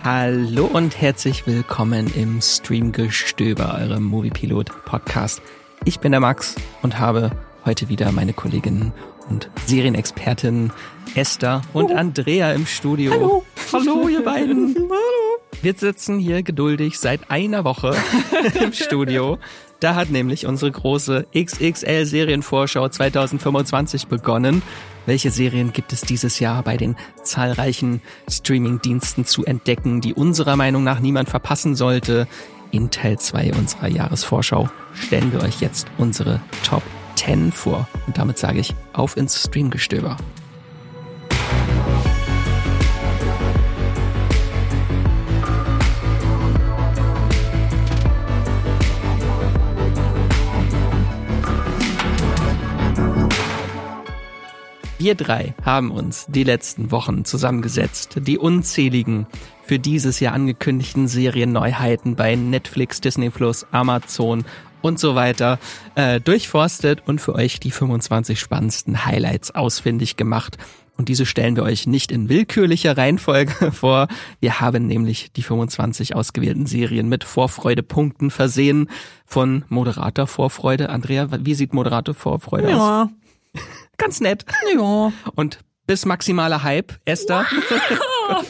Hallo und herzlich willkommen im Streamgestöber, eurem Moviepilot-Podcast. Ich bin der Max und habe heute wieder meine Kolleginnen und Serienexpertinnen Esther und Andrea im Studio. Hallo. Hallo, ihr beiden. Hallo. Wir sitzen hier geduldig seit einer Woche im Studio. Da hat nämlich unsere große XXL-Serienvorschau 2025 begonnen. Welche Serien gibt es dieses Jahr bei den zahlreichen Streaming-Diensten zu entdecken, die unserer Meinung nach niemand verpassen sollte? In Teil 2 unserer Jahresvorschau stellen wir euch jetzt unsere Top 10 vor. Und damit sage ich, auf ins Streamgestöber. Wir drei haben uns die letzten Wochen zusammengesetzt, die unzähligen für dieses Jahr angekündigten Serienneuheiten bei Netflix, Disney Plus, Amazon und so weiter durchforstet und für euch die 25 spannendsten Highlights ausfindig gemacht. Und diese stellen wir euch nicht in willkürlicher Reihenfolge vor. Wir haben nämlich die 25 ausgewählten Serien mit Vorfreudepunkten versehen von Moderator Vorfreude. Andrea, wie sieht Moderator Vorfreude aus? Ganz nett. Ja. Und bis maximaler Hype, Esther. Wow.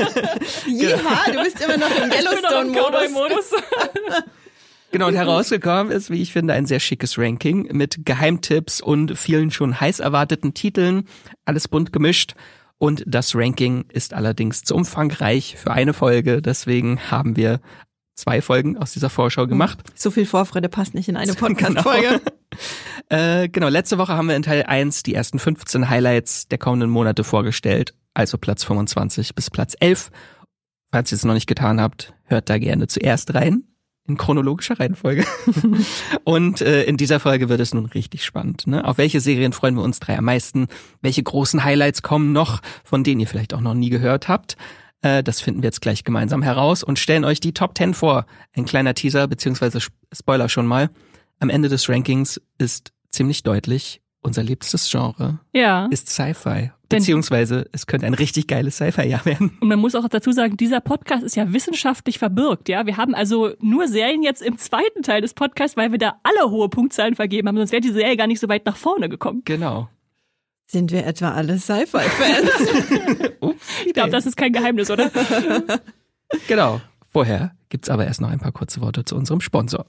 Ja, du bist immer noch im Yellowstone-Modus. Genau, und herausgekommen ist, wie ich finde, ein sehr schickes Ranking mit Geheimtipps und vielen schon heiß erwarteten Titeln. Alles bunt gemischt. Und das Ranking ist allerdings zu umfangreich für eine Folge. Deswegen haben wir 2 Folgen aus dieser Vorschau gemacht. So viel Vorfreude passt nicht in eine Podcast-Folge. Genau, letzte Woche haben wir in Teil 1 die ersten 15 Highlights der kommenden Monate vorgestellt. Also Platz 25 bis Platz 11. Falls ihr es noch nicht getan habt, hört da gerne zuerst rein. In chronologischer Reihenfolge. Und in dieser Folge wird es nun richtig spannend. Ne? Auf welche Serien freuen wir uns 3 am meisten? Welche großen Highlights kommen noch, von denen ihr vielleicht auch noch nie gehört habt? Das finden wir jetzt gleich gemeinsam heraus und stellen euch die Top 10 vor. Ein kleiner Teaser bzw. Spoiler schon mal. Am Ende des Rankings ist ziemlich deutlich, unser liebstes Genre ist Sci-Fi. Beziehungsweise es könnte ein richtig geiles Sci-Fi-Jahr werden. Und man muss auch dazu sagen, dieser Podcast ist ja wissenschaftlich verbürgt. Ja, wir haben also nur Serien jetzt im zweiten Teil des Podcasts, weil wir da alle hohe Punktzahlen vergeben haben. Sonst wäre die Serie gar nicht so weit nach vorne gekommen. Genau. Sind wir etwa alle Sci-Fi-Fans? Ich glaube, das ist kein Geheimnis, oder? Genau. Vorher gibt's aber erst noch ein paar kurze Worte zu unserem Sponsor.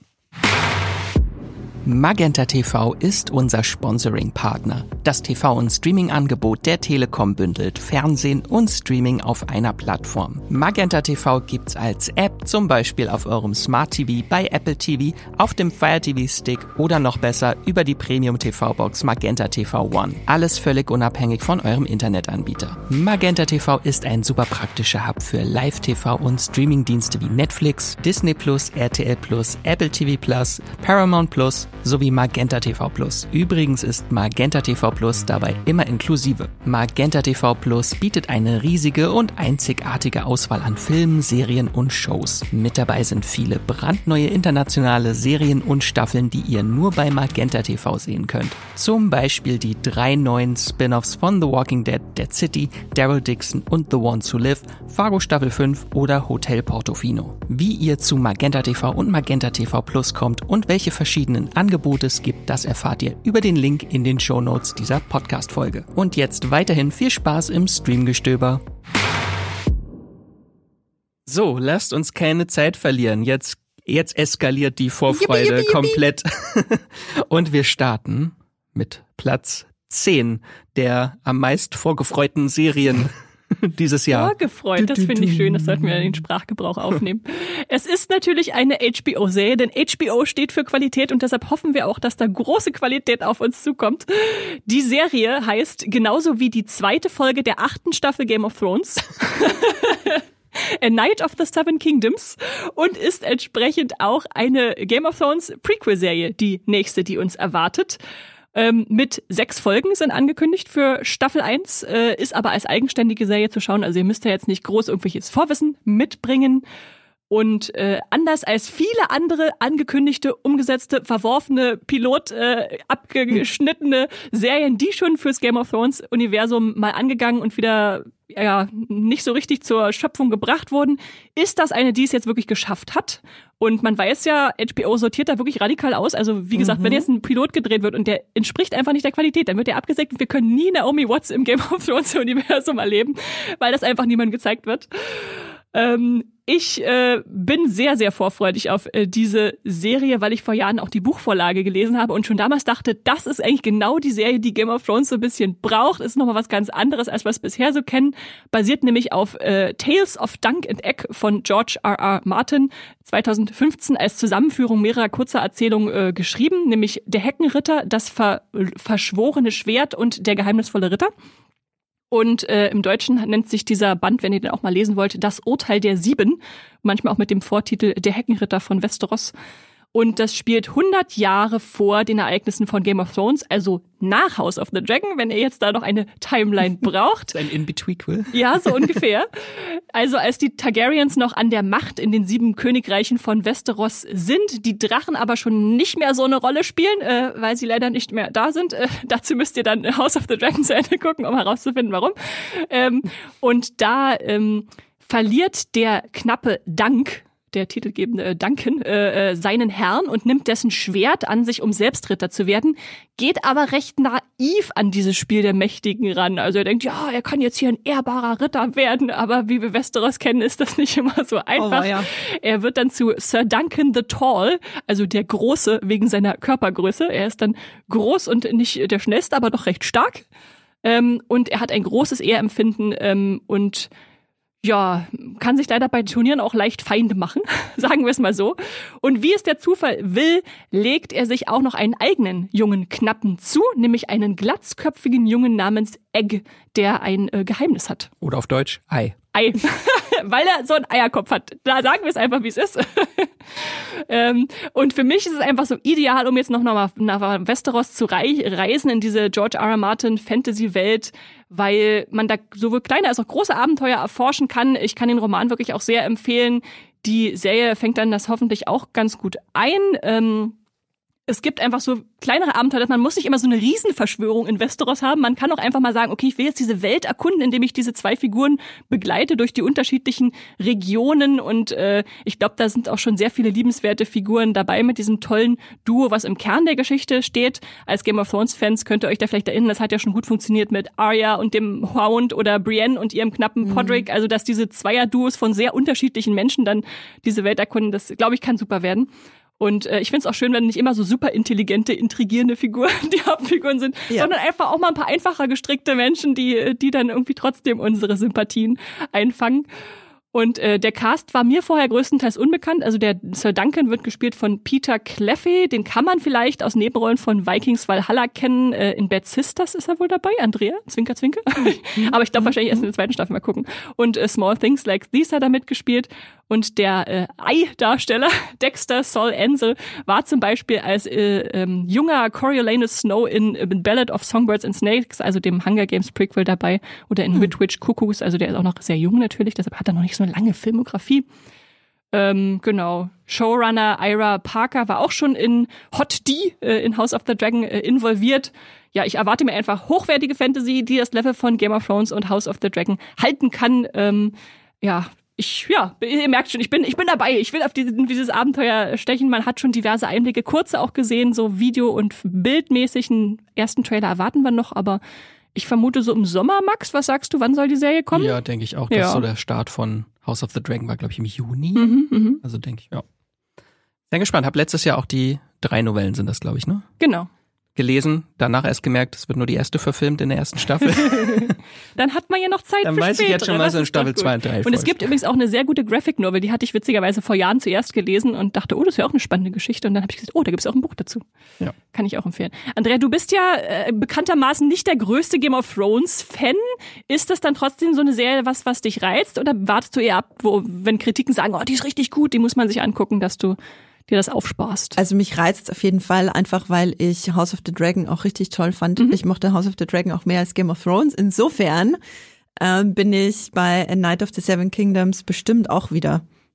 Magenta TV ist unser Sponsoring-Partner. Das TV- und Streaming-Angebot der Telekom bündelt Fernsehen und Streaming auf einer Plattform. Magenta TV gibt's als App, zum Beispiel auf eurem Smart TV, bei Apple TV, auf dem Fire TV Stick oder noch besser über die Premium TV-Box Magenta TV One. Alles völlig unabhängig von eurem Internetanbieter. Magenta TV ist ein super praktischer Hub für Live-TV und Streaming-Dienste wie Netflix, Disney Plus, RTL Plus, Apple TV Plus, Paramount Plus, sowie Magenta TV Plus. Übrigens ist Magenta TV Plus dabei immer inklusive. Magenta TV Plus bietet eine riesige und einzigartige Auswahl an Filmen, Serien und Shows. Mit dabei sind viele brandneue internationale Serien und Staffeln, die ihr nur bei Magenta TV sehen könnt. Zum Beispiel die 3 neuen Spin-offs von The Walking Dead, Dead City, Daryl Dixon und The Ones Who Live, Fargo Staffel 5 oder Hotel Portofino. Wie ihr zu Magenta TV und Magenta TV Plus kommt und welche verschiedenen Angebote es gibt, das erfahrt ihr über den Link in den Shownotes dieser Podcast-Folge. Und jetzt weiterhin viel Spaß im Streamgestöber. So, lasst uns keine Zeit verlieren. Jetzt eskaliert die Vorfreude komplett. Und wir starten mit Platz 10 der am meist vorgefreuten Serien dieses Jahr. Vorgefreut, das finde ich schön, das sollten wir in den Sprachgebrauch aufnehmen. Es ist natürlich eine HBO-Serie, denn HBO steht für Qualität und deshalb hoffen wir auch, dass da große Qualität auf uns zukommt. Die Serie heißt genauso wie die 2. Folge der 8. Staffel Game of Thrones. A Night of the Seven Kingdoms und ist entsprechend auch eine Game of Thrones Prequel-Serie, die nächste, die uns erwartet. Mit 6 Folgen sind angekündigt für Staffel 1, ist aber als eigenständige Serie zu schauen. Also ihr müsst ja jetzt nicht groß irgendwelches Vorwissen mitbringen. Und anders als viele andere angekündigte, umgesetzte, verworfene, abgeschnittene Serien, die schon fürs Game of Thrones Universum mal angegangen und wieder nicht so richtig zur Schöpfung gebracht wurden, ist das eine, die es jetzt wirklich geschafft hat. Und man weiß ja, HBO sortiert da wirklich radikal aus. Also wie gesagt, wenn jetzt ein Pilot gedreht wird und der entspricht einfach nicht der Qualität, dann wird der abgesägt und wir können nie Naomi Watts im Game of Thrones Universum erleben, weil das einfach niemandem gezeigt wird. Ich bin sehr, sehr vorfreudig auf diese Serie, weil ich vor Jahren auch die Buchvorlage gelesen habe und schon damals dachte, das ist eigentlich genau die Serie, die Game of Thrones so ein bisschen braucht. Ist nochmal was ganz anderes, als was wir bisher so kennen. Basiert nämlich auf Tales of Dunk and Egg von George R.R. Martin, 2015 als Zusammenführung mehrerer kurzer Erzählungen geschrieben, nämlich Der Heckenritter, das verschworene Schwert und der geheimnisvolle Ritter. Und im Deutschen nennt sich dieser Band, wenn ihr den auch mal lesen wollt, Das Urteil der Sieben. Manchmal auch mit dem Vortitel Der Heckenritter von Westeros. Und das spielt 100 Jahre vor den Ereignissen von Game of Thrones, also nach House of the Dragon, wenn ihr jetzt da noch eine Timeline braucht. Ein In-Between-Quill. Ja, so ungefähr. Also als die Targaryens noch an der Macht in den 7 Königreichen von Westeros sind, die Drachen aber schon nicht mehr so eine Rolle spielen, weil sie leider nicht mehr da sind. Dazu müsst ihr dann House of the Dragon zu Ende gucken, um herauszufinden, warum. Und da verliert der knappe Dunk, der titelgebende Duncan, seinen Herrn und nimmt dessen Schwert an sich, um selbst Ritter zu werden, geht aber recht naiv an dieses Spiel der Mächtigen ran. Also er denkt, ja, er kann jetzt hier ein ehrbarer Ritter werden, aber wie wir Westeros kennen, ist das nicht immer so einfach. Oh, ja. Er wird dann zu Sir Duncan the Tall, also der Große wegen seiner Körpergröße. Er ist dann groß und nicht der Schnellste, aber doch recht stark. Und er hat ein großes Ehrempfinden und ja, kann sich leider bei Turnieren auch leicht Feinde machen, sagen wir es mal so. Und wie es der Zufall will, legt er sich auch noch einen eigenen jungen Knappen zu, nämlich einen glatzköpfigen Jungen namens Egg, der ein Geheimnis hat. Oder auf Deutsch Ei. Ei, weil er so einen Eierkopf hat. Da sagen wir es einfach, wie es ist. Und für mich ist es einfach so ideal, um jetzt noch mal nach Westeros zu reisen, in diese George R.R. Martin Fantasy-Welt, weil man da sowohl kleine als auch große Abenteuer erforschen kann. Ich kann den Roman wirklich auch sehr empfehlen. Die Serie fängt dann das hoffentlich auch ganz gut ein. Es gibt einfach so kleinere Abenteuer, man muss nicht immer so eine Riesenverschwörung in Westeros haben. Man kann auch einfach mal sagen, okay, ich will jetzt diese Welt erkunden, indem ich diese 2 Figuren begleite durch die unterschiedlichen Regionen. Und ich glaube, da sind auch schon sehr viele liebenswerte Figuren dabei mit diesem tollen Duo, was im Kern der Geschichte steht. Als Game of Thrones-Fans könnt ihr euch da vielleicht erinnern, das hat ja schon gut funktioniert mit Arya und dem Hound oder Brienne und ihrem knappen Podrick. Also, dass diese Zweierduos von sehr unterschiedlichen Menschen dann diese Welt erkunden, das, glaube ich, kann super werden. Und ich finde es auch schön, wenn nicht immer so super intelligente, intrigierende Figuren die Hauptfiguren sind, sondern einfach auch mal ein paar einfacher gestrickte Menschen, die dann irgendwie trotzdem unsere Sympathien einfangen. Und der Cast war mir vorher größtenteils unbekannt. Also der Sir Duncan wird gespielt von Peter Cleffey. Den kann man vielleicht aus Nebenrollen von Vikings Valhalla kennen. In Bad Sisters ist er wohl dabei. Andrea, Zwinker, Zwinker. Aber ich glaube wahrscheinlich erst in der 2. Staffel. Mal gucken. Und Small Things Like These hat er mitgespielt. Und der Ei-Darsteller Dexter Sol Ansel war zum Beispiel als junger Coriolanus Snow in Ballad of Songbirds and Snakes, also dem Hunger Games Prequel dabei, oder in Witch Cuckoos, also der ist auch noch sehr jung natürlich, deshalb hat er noch nicht so eine lange Filmografie. Genau. Showrunner Ira Parker war auch schon in Hot D, in House of the Dragon involviert. Ja, ich erwarte mir einfach hochwertige Fantasy, die das Level von Game of Thrones und House of the Dragon halten kann. Ihr merkt schon, ich bin dabei. Ich will auf dieses Abenteuer stechen. Man hat schon diverse Einblicke, kurze auch gesehen, so Video- und bildmäßig. Einen ersten Trailer erwarten wir noch, aber ich vermute so im Sommer, Max. Was sagst du, wann soll die Serie kommen? Ja, denke ich auch. Das ist so der Start von House of the Dragon war, glaube ich, im Juni. Also denke ich, ja. Sehr gespannt. Hab letztes Jahr auch die 3 Novellen sind das, glaube ich, ne? Genau. Gelesen, danach erst gemerkt, es wird nur die erste verfilmt in der ersten Staffel. Dann hat man ja noch Zeit dann für später. Dann weiß ich jetzt schon mal so in Staffel 2 und 3. Und es gibt übrigens auch eine sehr gute Graphic Novel, die hatte ich witzigerweise vor Jahren zuerst gelesen und dachte, oh, das ist ja auch eine spannende Geschichte. Und dann habe ich gesagt, oh, da gibt es auch ein Buch dazu. Ja. Kann ich auch empfehlen. Andrea, du bist ja bekanntermaßen nicht der größte Game of Thrones-Fan. Ist das dann trotzdem so eine Serie, was dich reizt? Oder wartest du eher ab, wenn Kritiken sagen, oh, die ist richtig gut, die muss man sich angucken, dass du dir das aufsparst? Also mich reizt es auf jeden Fall, einfach weil ich House of the Dragon auch richtig toll fand. Ich mochte House of the Dragon auch mehr als Game of Thrones. Insofern bin ich bei A Night of the Seven Kingdoms bestimmt auch wieder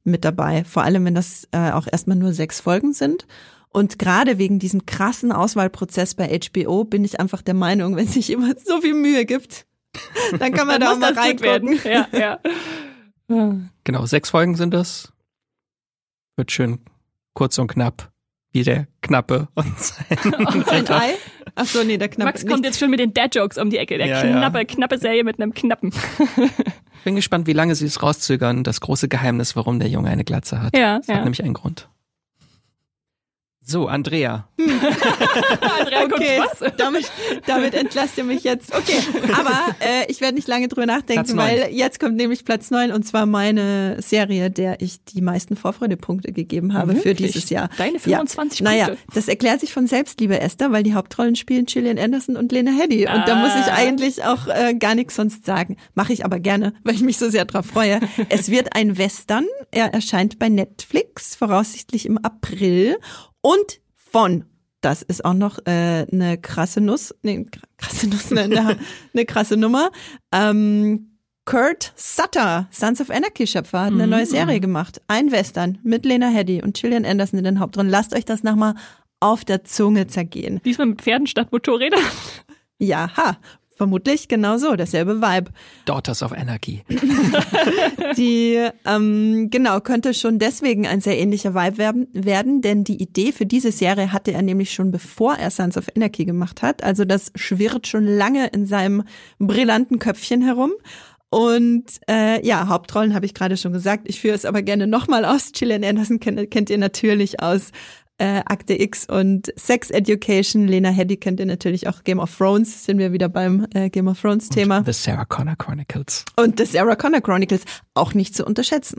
mit dabei. Vor allem, wenn das auch erstmal nur 6 Folgen sind. Und gerade wegen diesem krassen Auswahlprozess bei HBO bin ich einfach der Meinung, wenn sich jemand so viel Mühe gibt, dann kann man da auch mal reingucken. Ja. Genau, 6 Folgen sind das. Wird schön kurz und knapp. Wie der Knappe und sein Ei? Ach so, nee, der Knappe. Max kommt jetzt schon mit den Dad-Jokes um die Ecke. Der knappe Serie mit einem Knappen. Bin gespannt, wie lange sie es rauszögern. Das große Geheimnis, warum der Junge eine Glatze hat. Das hat nämlich einen Grund. So, Andrea. Andrea, okay, guckt was? Damit entlasst ihr mich jetzt. Okay, aber ich werde nicht lange drüber nachdenken, weil jetzt kommt nämlich Platz 9 und zwar meine Serie, der ich die meisten Vorfreudepunkte gegeben habe für dieses Jahr. Deine 25 Punkte? Naja, das erklärt sich von selbst, liebe Esther, weil die Hauptrollen spielen Gillian Anderson und Lena Headey. Und da muss ich eigentlich auch gar nichts sonst sagen. Mache ich aber gerne, weil ich mich so sehr drauf freue. Es wird ein Western. Er erscheint bei Netflix, voraussichtlich im April. Und das ist auch noch eine krasse Nuss, eine krasse Nummer. Kurt Sutter, Sons of Anarchy Schöpfer, hat eine neue Serie gemacht. Ein Western mit Lena Headey und Gillian Anderson in den Hauptrollen. Lasst euch das nochmal auf der Zunge zergehen. Diesmal mit Pferden statt Motorrädern. Ja, vermutlich genau so, derselbe Vibe. Daughters of Anarchy. Die, könnte schon deswegen ein sehr ähnlicher Vibe werden, denn die Idee für diese Serie hatte er nämlich schon bevor er Sons of Anarchy gemacht hat. Also das schwirrt schon lange in seinem brillanten Köpfchen herum. Und Hauptrollen habe ich gerade schon gesagt. Ich führe es aber gerne nochmal aus. Gillian Anderson kennt ihr natürlich aus Akte X und Sex Education. Lena Headey kennt ihr natürlich auch. Game of Thrones, sind wir wieder beim Game of Thrones Thema. Und The Sarah Connor Chronicles. Und The Sarah Connor Chronicles, auch nicht zu unterschätzen.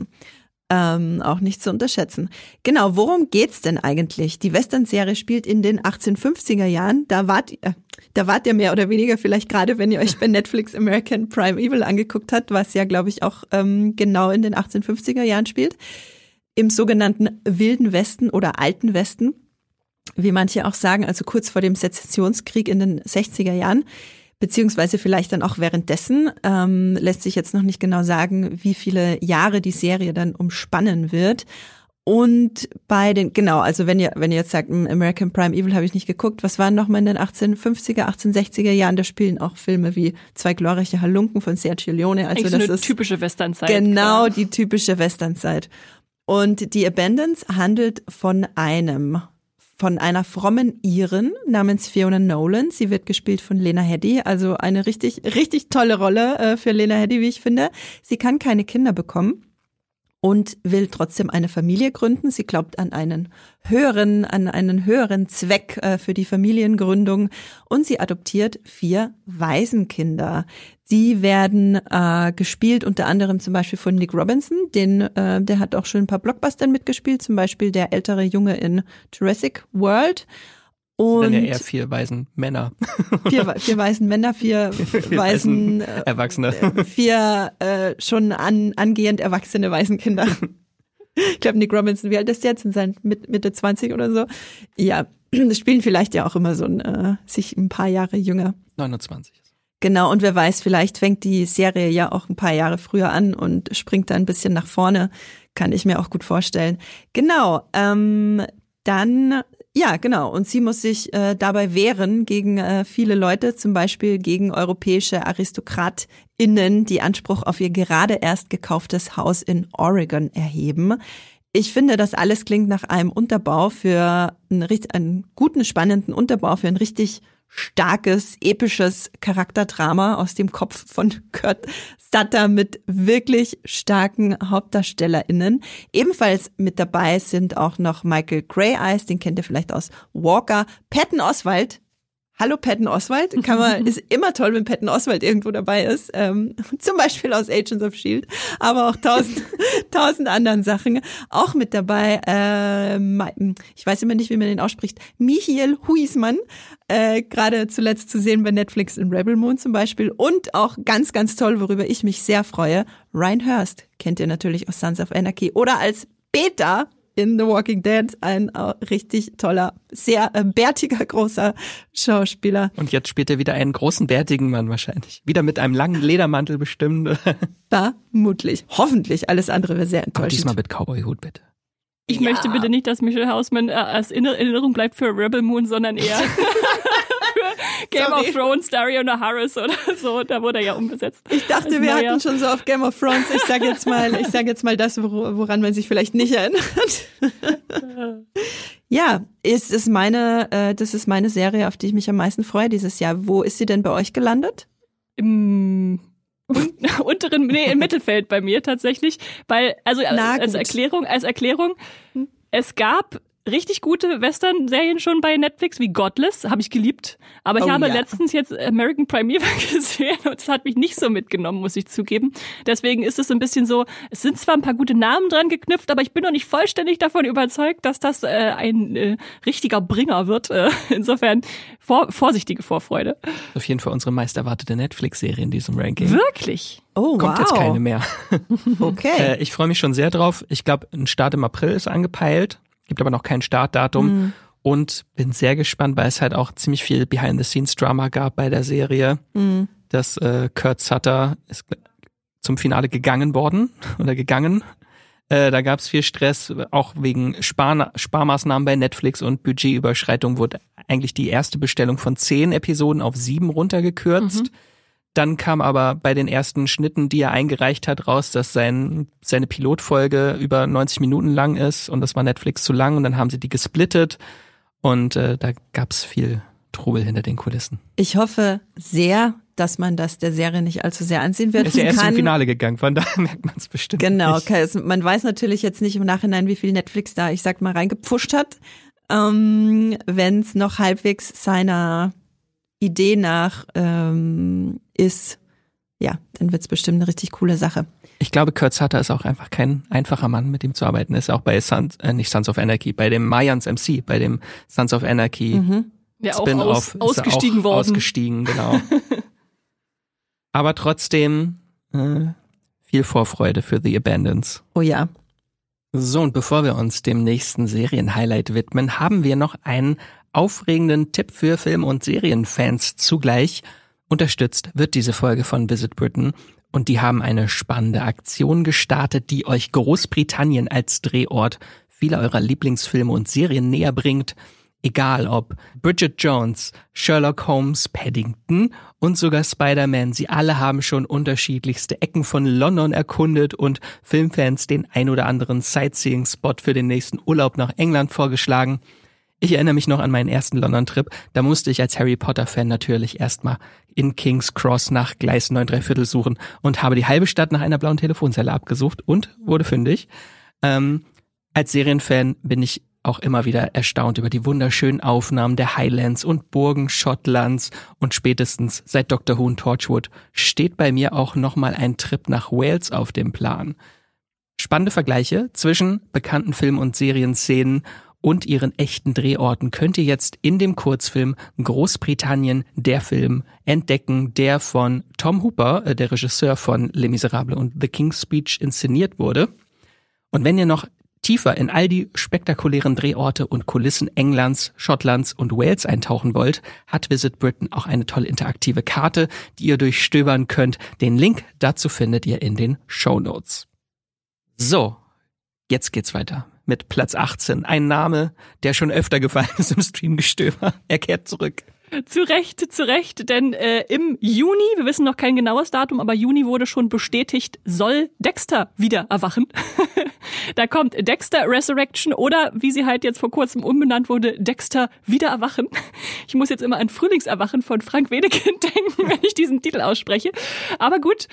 Genau, worum geht's denn eigentlich? Die Western-Serie spielt in den 1850er Jahren. Da wart ihr mehr oder weniger vielleicht gerade, wenn ihr euch bei Netflix American Prime Evil angeguckt habt, was ja, glaube ich, auch genau in den 1850er Jahren spielt. Im sogenannten Wilden Westen oder Alten Westen, wie manche auch sagen, also kurz vor dem Sezessionskrieg in den 60er Jahren, beziehungsweise vielleicht dann auch währenddessen, lässt sich jetzt noch nicht genau sagen, wie viele Jahre die Serie dann umspannen wird. Und also wenn ihr jetzt sagt, American Prime Evil habe ich nicht geguckt, was waren nochmal in den 1850er, 1860er Jahren, da spielen auch Filme wie Zwei glorreiche Halunken von Sergio Leone. Also das ist typische Westernzeit. Genau, die typische Westernzeit. Und die Abundance handelt von einer frommen Iren namens Fiona Nolan. Sie wird gespielt von Lena Headey, also eine richtig, richtig tolle Rolle für Lena Headey, wie ich finde. Sie kann keine Kinder bekommen und will trotzdem eine Familie gründen. Sie glaubt an einen höheren Zweck für die Familiengründung und sie adoptiert 4 Waisenkinder. Die werden gespielt unter anderem zum Beispiel von Nick Robinson, der hat auch schon ein paar Blockbustern mitgespielt, zum Beispiel der ältere Junge in Jurassic World. Und dann ja eher 4 weisen Männer. 4 weisen Männer, 4 weisen Erwachsene. 4 schon angehend erwachsene Waisenkinder. Ich glaube, Nick Robinson, wie alt ist der jetzt? In seinen Mitte 20 oder so? Ja, das spielen vielleicht ja auch immer so sich ein paar Jahre jünger. 29. Genau, und wer weiß, vielleicht fängt die Serie ja auch ein paar Jahre früher an und springt da ein bisschen nach vorne. Kann ich mir auch gut vorstellen. Genau, genau. Und sie muss sich dabei wehren gegen viele Leute, zum Beispiel gegen europäische AristokratInnen, die Anspruch auf ihr gerade erst gekauftes Haus in Oregon erheben. Ich finde, das alles klingt nach einem Unterbau für einen guten, spannenden Unterbau für ein richtig starkes, episches Charakterdrama aus dem Kopf von Kurt Sutter mit wirklich starken HauptdarstellerInnen. Ebenfalls mit dabei sind auch noch Michael Grey-Eyes, den kennt ihr vielleicht aus Walker, Patton Oswalt. Hallo Patton Oswalt, ist immer toll, wenn Patton Oswalt irgendwo dabei ist, zum Beispiel aus Agents of S.H.I.E.L.D., aber auch 1000 anderen Sachen. Auch mit dabei, ich weiß immer nicht, wie man den ausspricht, Michiel Huisman, gerade zuletzt zu sehen bei Netflix in Rebel Moon zum Beispiel, und auch ganz, ganz toll, worüber ich mich sehr freue, Ryan Hurst, kennt ihr natürlich aus Sons of Anarchy, oder als Beta in The Walking Dead, ein richtig toller, sehr bärtiger, großer Schauspieler. Und jetzt spielt er wieder einen großen, bärtigen Mann wahrscheinlich. Wieder mit einem langen Ledermantel bestimmt. Vermutlich. Hoffentlich. Alles andere wäre sehr enttäuschend. Aber diesmal mit Cowboy-Hut, bitte. Ich möchte bitte nicht, dass Michelle Hausman als Erinnerung bleibt für Rebel Moon, sondern eher für Game of Thrones, Dario Naharis oder so. Da wurde er ja umbesetzt. Ich dachte, wir hatten schon so auf Game of Thrones. Ich sage jetzt mal das, woran man sich vielleicht nicht erinnert. Ja, das ist meine Serie, auf die ich mich am meisten freue dieses Jahr. Wo ist sie denn bei euch gelandet? Im Mittelfeld bei mir tatsächlich, weil, also als Erklärung, es gab richtig gute Western-Serien schon bei Netflix, wie Godless, habe ich geliebt, aber ich habe letztens jetzt American Primeval gesehen und es hat mich nicht so mitgenommen, muss ich zugeben. Deswegen ist es so ein bisschen so, es sind zwar ein paar gute Namen dran geknüpft, aber ich bin noch nicht vollständig davon überzeugt, dass das ein richtiger Bringer wird. Insofern vorsichtige Vorfreude. Auf jeden Fall unsere meist erwartete Netflix-Serie in diesem Ranking. Wirklich? Oh, Kommt jetzt keine mehr. Okay. Ich freue mich schon sehr drauf. Ich glaube, ein Start im April ist angepeilt. Gibt aber noch kein Startdatum und bin sehr gespannt, weil es halt auch ziemlich viel Behind-the-Scenes-Drama gab bei der Serie. Dass Kurt Sutter ist zum Finale gegangen. Da gab es viel Stress, auch wegen Sparmaßnahmen bei Netflix und Budgetüberschreitung wurde eigentlich die erste Bestellung von 10 Episoden auf 7 runtergekürzt. Dann kam aber bei den ersten Schnitten, die er eingereicht hat, raus, dass seine Pilotfolge über 90 Minuten lang ist und das war Netflix zu lang und dann haben sie die gesplittet und da gab's viel Trubel hinter den Kulissen. Ich hoffe sehr, dass man das der Serie nicht allzu sehr ansehen wird. Er ist ja erst im Finale gegangen, von daher merkt man es bestimmt Genau, nicht. Man weiß natürlich jetzt nicht im Nachhinein, wie viel Netflix da, ich sag mal, reingepfuscht hat. Wenn es noch halbwegs seiner Idee nach ist, ja, dann wird's bestimmt eine richtig coole Sache. Ich glaube, Kurt Sutter ist auch einfach kein einfacher Mann, mit ihm zu arbeiten. Er ist auch bei nicht Sons of Anarchy, bei dem Mayans MC, bei dem Sons of Anarchy Spin-off ausgestiegen worden. Ausgestiegen, genau. Aber trotzdem viel Vorfreude für The Abandons. Oh ja. So, und bevor wir uns dem nächsten Serienhighlight widmen, haben wir noch einen aufregenden Tipp für Film- und Serienfans zugleich. Unterstützt wird diese Folge von Visit Britain und die haben eine spannende Aktion gestartet, die euch Großbritannien als Drehort vieler eurer Lieblingsfilme und Serien näher bringt. Egal ob Bridget Jones, Sherlock Holmes, Paddington und sogar Spider-Man, sie alle haben schon unterschiedlichste Ecken von London erkundet und Filmfans den ein oder anderen Sightseeing-Spot für den nächsten Urlaub nach England vorgeschlagen. Ich erinnere mich noch an meinen ersten London-Trip. Da musste ich als Harry Potter-Fan natürlich erstmal in King's Cross nach Gleis 9 3/4 suchen und habe die halbe Stadt nach einer blauen Telefonzelle abgesucht und wurde fündig. Als Serienfan bin ich auch immer wieder erstaunt über die wunderschönen Aufnahmen der Highlands und Burgen Schottlands und spätestens seit Dr. Who und Torchwood steht bei mir auch nochmal ein Trip nach Wales auf dem Plan. Spannende Vergleiche zwischen bekannten Film- und Serienszenen und ihren echten Drehorten könnt ihr jetzt in dem Kurzfilm Großbritannien, der Film, entdecken, der von Tom Hooper, der Regisseur von Les Miserables und The King's Speech, inszeniert wurde. Und wenn ihr noch tiefer in all die spektakulären Drehorte und Kulissen Englands, Schottlands und Wales eintauchen wollt, hat Visit Britain auch eine tolle interaktive Karte, die ihr durchstöbern könnt. Den Link dazu findet ihr in den Shownotes. So, jetzt geht's weiter mit Platz 18. Ein Name, der schon öfter gefallen ist im Streamgestöber. Er kehrt zurück. Zu Recht, denn im Juni, wir wissen noch kein genaues Datum, aber Juni wurde schon bestätigt, soll Dexter wieder erwachen. Da kommt Dexter Resurrection oder, wie sie halt jetzt vor kurzem umbenannt wurde, Dexter wieder erwachen. Ich muss jetzt immer an Frühlingserwachen von Frank Wedekind denken, wenn ich diesen Titel ausspreche. Aber gut,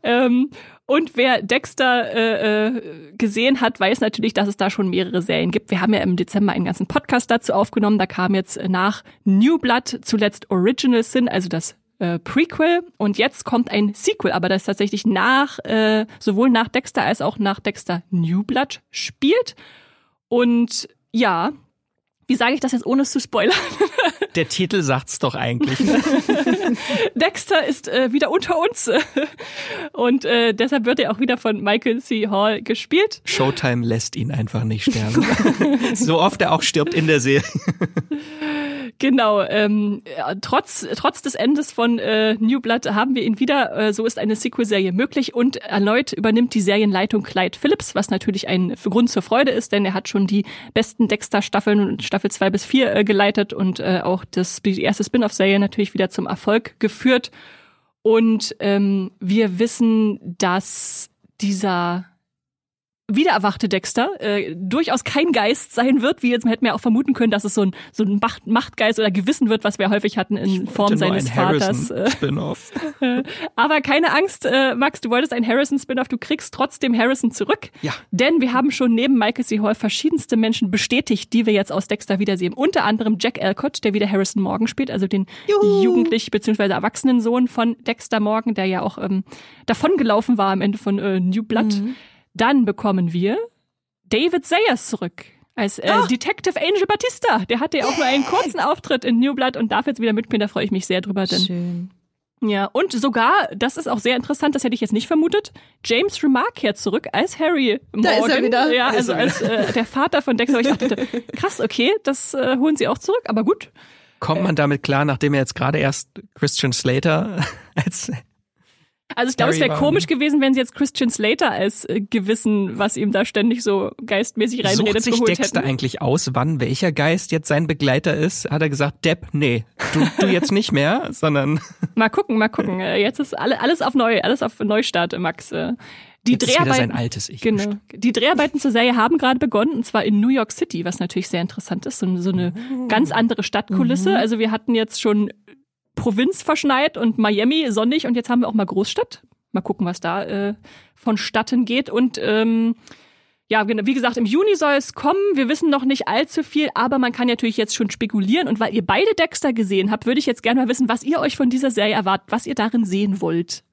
und wer Dexter gesehen hat, weiß natürlich, dass es da schon mehrere Serien gibt. Wir haben ja im Dezember einen ganzen Podcast dazu aufgenommen. Da kam jetzt nach New Blood zuletzt Original Sin, also das Prequel. Und jetzt kommt ein Sequel, aber das tatsächlich sowohl nach Dexter als auch nach Dexter New Blood spielt. Und ja, wie sage ich das jetzt, ohne es zu spoilern? Der Titel sagt's doch eigentlich. Dexter ist wieder unter uns und deshalb wird er auch wieder von Michael C. Hall gespielt. Showtime lässt ihn einfach nicht sterben. So oft er auch stirbt in der Serie. Genau, trotz des Endes von New Blood haben wir ihn wieder, so ist eine Sequel-Serie möglich und erneut übernimmt die Serienleitung Clyde Phillips, was natürlich ein Grund zur Freude ist, denn er hat schon die besten Dexter-Staffeln, Staffel 2 bis 4 geleitet und auch die erste Spin-off-Serie natürlich wieder zum Erfolg geführt. Und wir wissen, dass dieser wiedererwachte Dexter durchaus kein Geist sein wird, wie jetzt hätten wir auch vermuten können, dass es so ein Machtgeist oder Gewissen wird, was wir häufig hatten in Form seines Vaters. Spin-off. Aber keine Angst, Max, du wolltest einen Harrison-Spin-off, du kriegst trotzdem Harrison zurück. Ja. Denn wir haben schon neben Michael C. Hall verschiedenste Menschen bestätigt, die wir jetzt aus Dexter wiedersehen. Unter anderem Jack Alcott, der wieder Harrison Morgan spielt, also den jugendlich bzw. erwachsenen Sohn von Dexter Morgan, der ja auch davongelaufen war am Ende von New Blood. Mhm. Dann bekommen wir David Sayers zurück als Detective Angel Batista. Der hatte ja auch nur einen kurzen Auftritt in New Blood und darf jetzt wieder mitspielen. Da freue ich mich sehr drüber. Denn, schön. Ja, und sogar, das ist auch sehr interessant, das hätte ich jetzt nicht vermutet, James Remarque kehrt zurück als Harry Morgan. Da ist er wieder. Ja, also als der Vater von Dexter. Ich dachte, krass, okay, das holen sie auch zurück, aber gut. Kommt man damit klar, nachdem er jetzt gerade erst Christian Slater als Also ich glaube, es wäre komisch gewesen, wenn sie jetzt Christian Slater als Gewissen, was ihm da ständig so geistmäßig reinredet, geholt hätten. Sucht sich Dexter hätten. eigentlich aus, wann welcher Geist jetzt sein Begleiter ist? Hat er gesagt, Depp, nee, du jetzt nicht mehr, sondern... Mal gucken. Jetzt ist alles auf Neustart, Max. Die jetzt Dreharbeiten, ist wieder sein altes Ich. Genau. Die Dreharbeiten zur Serie haben gerade begonnen, und zwar in New York City, was natürlich sehr interessant ist. So eine ganz andere Stadtkulisse. Also wir hatten jetzt schon Provinz verschneit und Miami sonnig und jetzt haben wir auch mal Großstadt. Mal gucken, was da vonstatten geht. Und ja, wie gesagt, im Juni soll es kommen. Wir wissen noch nicht allzu viel, aber man kann natürlich jetzt schon spekulieren. Und weil ihr beide Dexter gesehen habt, würde ich jetzt gerne mal wissen, was ihr euch von dieser Serie erwartet, was ihr darin sehen wollt.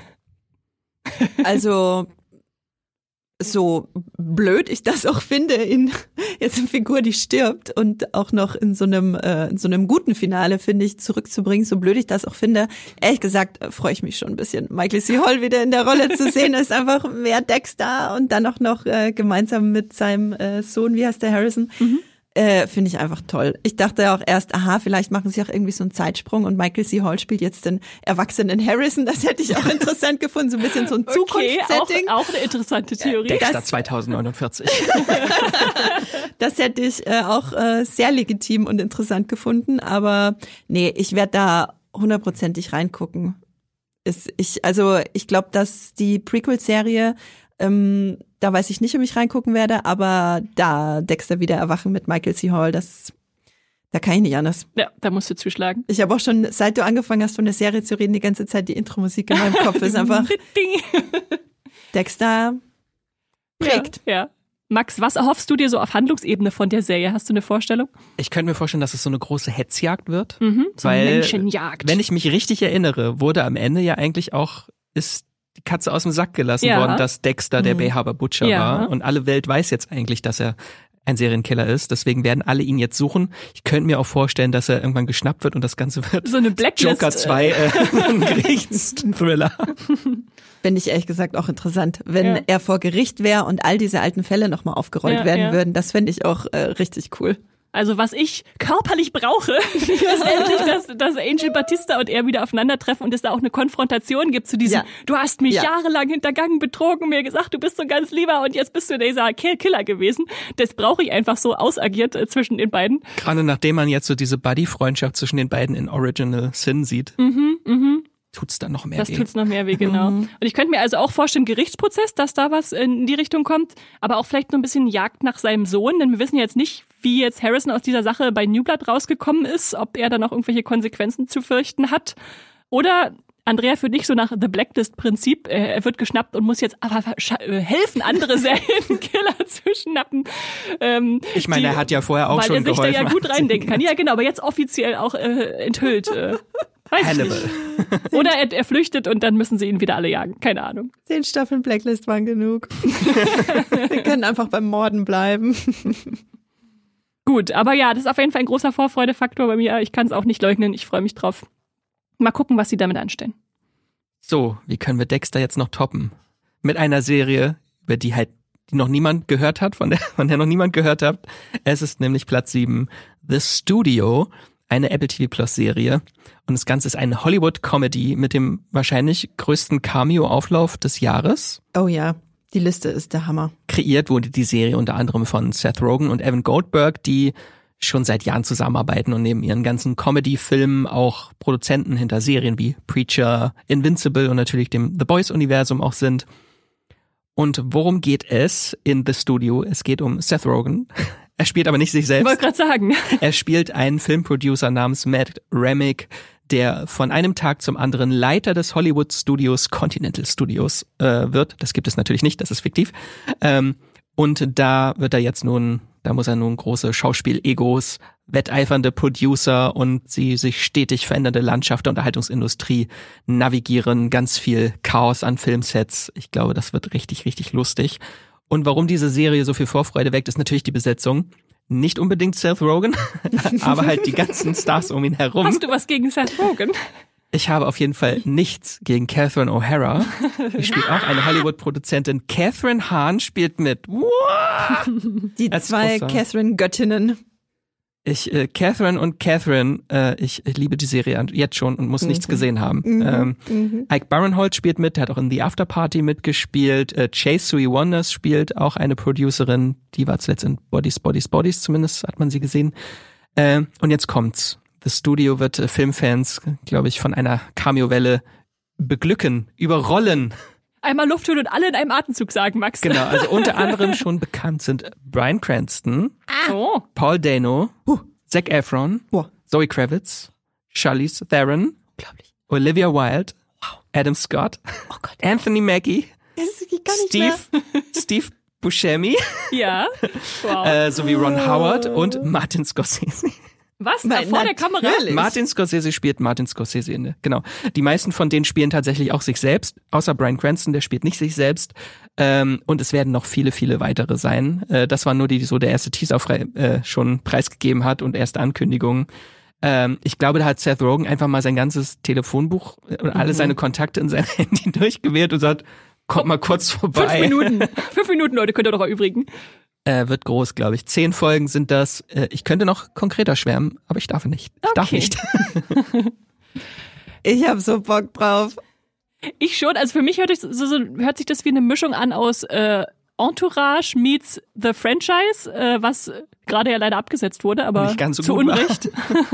Also, so blöd ich das auch finde, jetzt eine Figur, die stirbt und auch noch in so einem guten Finale, finde ich, zurückzubringen, so blöd ich das auch finde, ehrlich gesagt, freue ich mich schon ein bisschen, Michael C. Hall wieder in der Rolle zu sehen, ist einfach mehr Dexter und dann auch noch gemeinsam mit seinem Sohn, wie heißt der, Harrison, finde ich einfach toll. Ich dachte auch erst, vielleicht machen sie auch irgendwie so einen Zeitsprung und Michael C. Hall spielt jetzt den erwachsenen Harrison. Das hätte ich auch interessant gefunden, so ein bisschen so ein Zukunftssetting. Auch eine interessante Theorie. Dexter 2049. Das hätte ich auch sehr legitim und interessant gefunden, aber nee, ich werde da 100%ig reingucken. Ich glaube, dass die Prequel-Serie da weiß ich nicht, ob ich reingucken werde, aber da Dexter wieder erwachen mit Michael C. Hall, da kann ich nicht anders. Ja, da musst du zuschlagen. Ich habe auch schon, seit du angefangen hast, von der Serie zu reden, die ganze Zeit die Intro-Musik in meinem Kopf ist einfach Dexter prägt. Ja. Max, was erhoffst du dir so auf Handlungsebene von der Serie? Hast du eine Vorstellung? Ich könnte mir vorstellen, dass es so eine große Hetzjagd wird. So eine Menschenjagd. Wenn ich mich richtig erinnere, wurde am Ende ja eigentlich auch, ist die Katze aus dem Sack gelassen worden, dass Dexter der Bayhaber Butcher war. Und alle Welt weiß jetzt eigentlich, dass er ein Serienkiller ist. Deswegen werden alle ihn jetzt suchen. Ich könnte mir auch vorstellen, dass er irgendwann geschnappt wird und das Ganze wird so eine Blacklist. Joker 2 ein Gerichtsthriller. Finde ich ehrlich gesagt auch interessant. Wenn er vor Gericht wäre und all diese alten Fälle nochmal aufgerollt werden würden, das fände ich auch richtig cool. Also was ich körperlich brauche, ist endlich, dass Angel Batista und er wieder aufeinandertreffen und es da auch eine Konfrontation gibt zu diesem, du hast mich jahrelang hintergangen, betrogen, mir gesagt, du bist so ganz lieber und jetzt bist du dieser Killer gewesen. Das brauche ich einfach so ausagiert zwischen den beiden. Gerade nachdem man jetzt so diese Buddy-Freundschaft zwischen den beiden in Original Sin sieht. Tut's dann noch mehr weh. Das tut's noch mehr weh, genau. Und ich könnte mir also auch vorstellen, Gerichtsprozess, dass da was in die Richtung kommt, aber auch vielleicht noch ein bisschen Jagd nach seinem Sohn, denn wir wissen jetzt nicht, wie jetzt Harrison aus dieser Sache bei New Blood rausgekommen ist, ob er da noch irgendwelche Konsequenzen zu fürchten hat. Oder Andrea für dich so nach The Blacklist-Prinzip, er wird geschnappt und muss jetzt aber helfen, andere Serienkiller zu schnappen. Ich meine, er hat ja vorher auch schon geholfen. Weil er sich da ja gut reindenken kann. Ja, genau, aber jetzt offiziell auch enthüllt. Hannibal. Oder er flüchtet und dann müssen sie ihn wieder alle jagen. Keine Ahnung. 10 Staffeln Blacklist waren genug. Wir können einfach beim Morden bleiben. Gut, aber ja, das ist auf jeden Fall ein großer Vorfreudefaktor bei mir. Ich kann es auch nicht leugnen, ich freue mich drauf. Mal gucken, was sie damit anstellen. So, wie können wir Dexter jetzt noch toppen? Mit einer Serie, über die noch niemand gehört hat, von der noch niemand gehört hat. Es ist nämlich Platz 7, The Studio, eine Apple TV Plus Serie. Und das Ganze ist eine Hollywood-Comedy mit dem wahrscheinlich größten Cameo-Auflauf des Jahres. Oh ja, die Liste ist der Hammer. Kreiert wurde die Serie unter anderem von Seth Rogen und Evan Goldberg, die schon seit Jahren zusammenarbeiten und neben ihren ganzen Comedy-Filmen auch Produzenten hinter Serien wie Preacher, Invincible und natürlich dem The Boys-Universum auch sind. Und worum geht es in The Studio? Es geht um Seth Rogen. Er spielt aber nicht sich selbst. Ich wollte gerade sagen. Er spielt einen Filmproducer namens Matt Remick, der von einem Tag zum anderen Leiter des Hollywood-Studios Continental Studios wird. Das gibt es natürlich nicht, das ist fiktiv. Und da muss er nun große Schauspiel-Egos, wetteifernde Producer und die sich stetig verändernde Landschaft der Unterhaltungsindustrie navigieren. Ganz viel Chaos an Filmsets. Ich glaube, das wird richtig, richtig lustig. Und warum diese Serie so viel Vorfreude weckt, ist natürlich die Besetzung. Nicht unbedingt Seth Rogen, aber halt die ganzen Stars um ihn herum. Hast du was gegen Seth Rogen? Ich habe auf jeden Fall nichts gegen Catherine O'Hara. Die spielt auch eine Hollywood-Produzentin. Catherine Hahn spielt mit. What? Die zwei Catherine-Göttinnen. Catherine und Catherine, ich liebe die Serie jetzt schon und muss nichts gesehen haben. Ike Barinholtz spielt mit, der hat auch in The After Party mitgespielt. Chase Sui Wonders spielt auch eine Producerin, die war zuletzt in Bodies, zumindest hat man sie gesehen. Und jetzt kommt's. The Studio wird Filmfans, glaube ich, von einer Cameo-Welle beglücken, überrollen. Einmal Luft holen und alle in einem Atemzug sagen, Max. Genau, also unter anderem schon bekannt sind Bryan Cranston, Paul Dano, Zac Efron, Zoe Kravitz, Charlize Theron, Olivia Wilde, Adam Scott, Anthony Mackie, Steve Buscemi, ja, sowie Ron Howard und Martin Scorsese. Was? Da vor der Kamera? Martin Scorsese spielt Martin Scorsese inne. Genau. Die meisten von denen spielen tatsächlich auch sich selbst, außer Bryan Cranston, der spielt nicht sich selbst. Und es werden noch viele, viele weitere sein. Das war nur der erste Teaser schon preisgegeben hat und erste Ankündigungen. Ich glaube, da hat Seth Rogen einfach mal sein ganzes Telefonbuch und alle seine Kontakte in sein Handy durchgewählt und sagt, kommt mal kurz vorbei. 5 Minuten, Leute, könnt ihr doch erübrigen. Wird groß, glaube ich. 10 Folgen sind das. Ich könnte noch konkreter schwärmen, aber ich darf nicht. Ich habe so Bock drauf. Ich schon. Also für mich hört sich das wie eine Mischung an aus Entourage meets The Franchise, was gerade ja leider abgesetzt wurde, aber nicht ganz so zu Unrecht.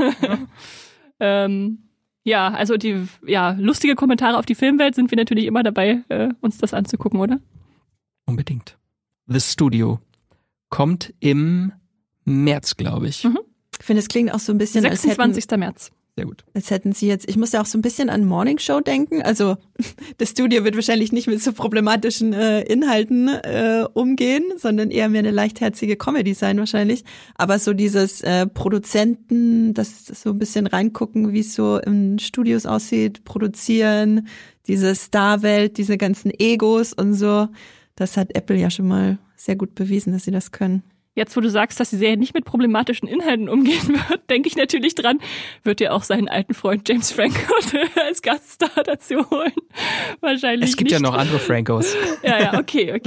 Ja, also lustige Kommentare auf die Filmwelt sind wir natürlich immer dabei, uns das anzugucken, oder? Unbedingt. The Studio kommt im März, glaube ich. Ich finde, es klingt auch so ein bisschen 26. März. Sehr gut. Als hätten sie jetzt, ich muss ja auch so ein bisschen an Morning Show denken. Also das Studio wird wahrscheinlich nicht mit so problematischen Inhalten umgehen, sondern eher mehr eine leichtherzige Comedy sein wahrscheinlich. Aber so dieses Produzenten, das so ein bisschen reingucken, wie es so in Studios aussieht, produzieren, diese Starwelt, diese ganzen Egos und so, das hat Apple ja schon mal sehr gut bewiesen, dass sie das können. Jetzt, wo du sagst, dass die Serie nicht mit problematischen Inhalten umgehen wird, denke ich natürlich dran, wird ja auch seinen alten Freund James Franco als Gaststar dazu holen. Wahrscheinlich Es gibt nicht. ja noch andere Francos. Ja, okay.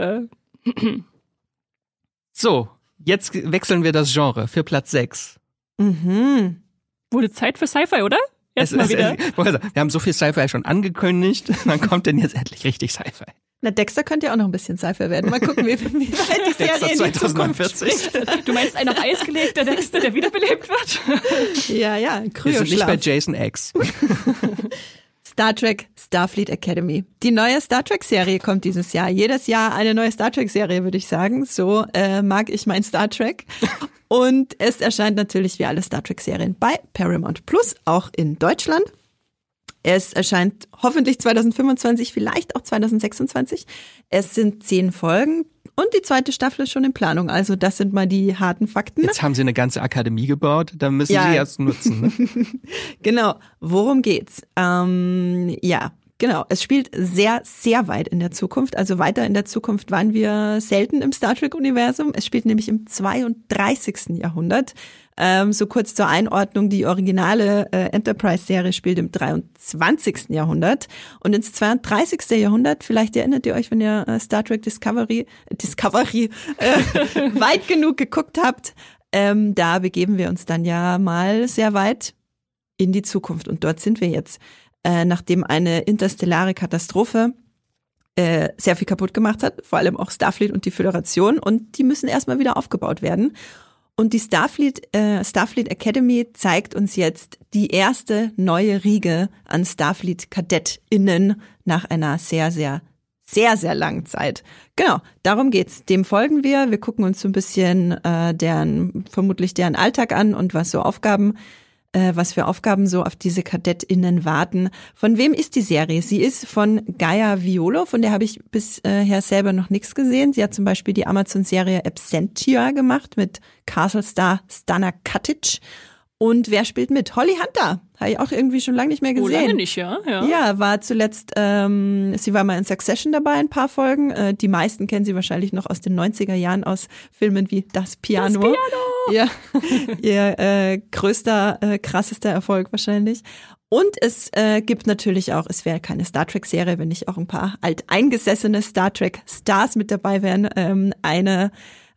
So, jetzt wechseln wir das Genre für Platz 6. Wurde Zeit für Sci-Fi, oder? Jetzt mal wieder. Wir haben so viel Sci-Fi schon angekündigt, dann kommt denn jetzt endlich richtig Sci-Fi. Na, Dexter könnte ja auch noch ein bisschen Sci-Fi werden. Mal gucken, wie weit die Serie in die Zukunft springt. Du meinst ein auf Eis gelegter Dexter, der wiederbelebt wird? Ja, Kryoschlaf. Wir sind nicht bei Jason X. Star Trek Starfleet Academy. Die neue Star Trek-Serie kommt dieses Jahr. Jedes Jahr eine neue Star Trek-Serie, würde ich sagen. So mag ich mein Star Trek. Und es erscheint natürlich wie alle Star Trek-Serien bei Paramount Plus, auch in Deutschland. Es erscheint hoffentlich 2025, vielleicht auch 2026. Es sind 10 Folgen und die zweite Staffel ist schon in Planung. Also das sind mal die harten Fakten. Jetzt haben sie eine ganze Akademie gebaut, da müssen sie erst nutzen. Ne? Genau. Worum geht's? Genau, es spielt sehr, sehr weit in der Zukunft. Also weiter in der Zukunft waren wir selten im Star Trek-Universum. Es spielt nämlich im 32. Jahrhundert. So kurz zur Einordnung, die originale Enterprise-Serie spielt im 23. Jahrhundert. Und ins 32. Jahrhundert, vielleicht erinnert ihr euch, wenn ihr Star Trek Discovery weit genug geguckt habt, da begeben wir uns dann ja mal sehr weit in die Zukunft. Und dort sind wir jetzt. Nachdem eine interstellare Katastrophe sehr viel kaputt gemacht hat, vor allem auch Starfleet und die Föderation, und die müssen erstmal wieder aufgebaut werden. Und die Starfleet Academy zeigt uns jetzt die erste neue Riege an Starfleet-KadettInnen nach einer sehr, sehr, sehr, sehr langen Zeit. Genau, darum geht's. Dem folgen wir. Wir gucken uns so ein bisschen vermutlich deren Alltag an und was für Aufgaben so auf diese KadettInnen warten. Von wem ist die Serie? Sie ist von Gaia Violo, von der habe ich bisher selber noch nichts gesehen. Sie hat zum Beispiel die Amazon-Serie Absentia gemacht mit Castle-Star Stana Katic. Und wer spielt mit? Holly Hunter. Habe ich auch irgendwie schon lange nicht mehr gesehen. Lange nicht, ja. Ja, war zuletzt, sie war mal in Succession dabei, ein paar Folgen. Die meisten kennen sie wahrscheinlich noch aus den 90er Jahren aus Filmen wie Das Piano. Das Piano! Ja, ihr größter, krassester Erfolg wahrscheinlich. Und es gibt natürlich auch, es wäre keine Star Trek-Serie, wenn nicht auch ein paar alteingesessene Star Trek-Stars mit dabei wären. Einer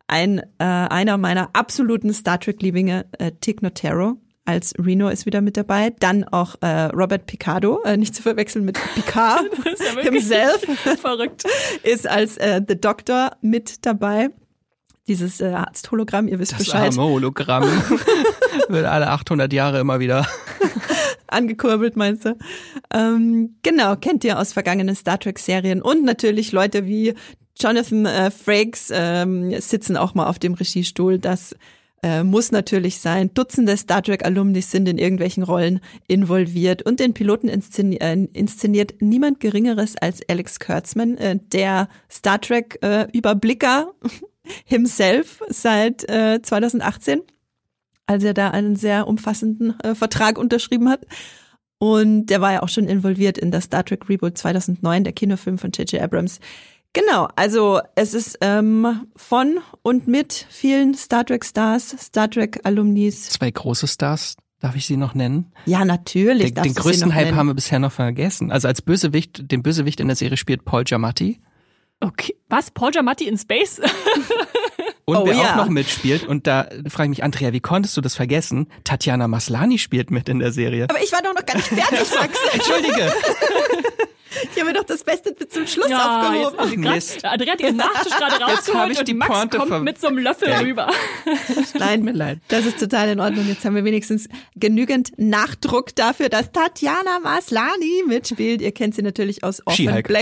meiner absoluten Star Trek-Lieblinge, Tig Notaro als Reno ist wieder mit dabei. Dann auch Robert Picardo, nicht zu verwechseln mit Picard ja himself. Verrückt. Ist als The Doctor mit dabei. Dieses Arzthologramm, ihr wisst das Bescheid. Das arme Hologramm wird alle 800 Jahre immer wieder angekurbelt, meinst du? Genau, kennt ihr aus vergangenen Star Trek-Serien. Und natürlich Leute wie Jonathan Frakes sitzen auch mal auf dem Regiestuhl. Das muss natürlich sein. Dutzende Star Trek-Alumni sind in irgendwelchen Rollen involviert. Und den Piloten inszeniert niemand Geringeres als Alex Kurtzman, der Star Trek-Überblicker himself seit 2018, als er da einen sehr umfassenden Vertrag unterschrieben hat. Und der war ja auch schon involviert in das Star Trek Reboot 2009, der Kinofilm von J.J. Abrams. Genau, also es ist von und mit vielen Star Trek Stars, Star Trek Alumnis. 2 große Stars, darf ich sie noch nennen? Ja, natürlich. Den größten Hype haben wir bisher noch vergessen. Also als den Bösewicht in der Serie spielt Paul Giamatti. Okay, was? Paul Giamatti in Space? Und wer auch noch mitspielt, und da frage ich mich, Andrea, wie konntest du das vergessen? Tatjana Maslany spielt mit in der Serie. Aber ich war doch noch gar nicht fertig, Max. Entschuldige. Ich habe mir doch das Beste bis zum Schluss aufgehoben. Ach, Mist. Andrea hat ihren Nachtisch gerade rausgeholt und Max Pointe kommt mit so einem Löffel rüber. Nein, mir leid. Das ist total in Ordnung. Jetzt haben wir wenigstens genügend Nachdruck dafür, dass Tatjana Maslany mitspielt. Ihr kennt sie natürlich aus Orphan Black.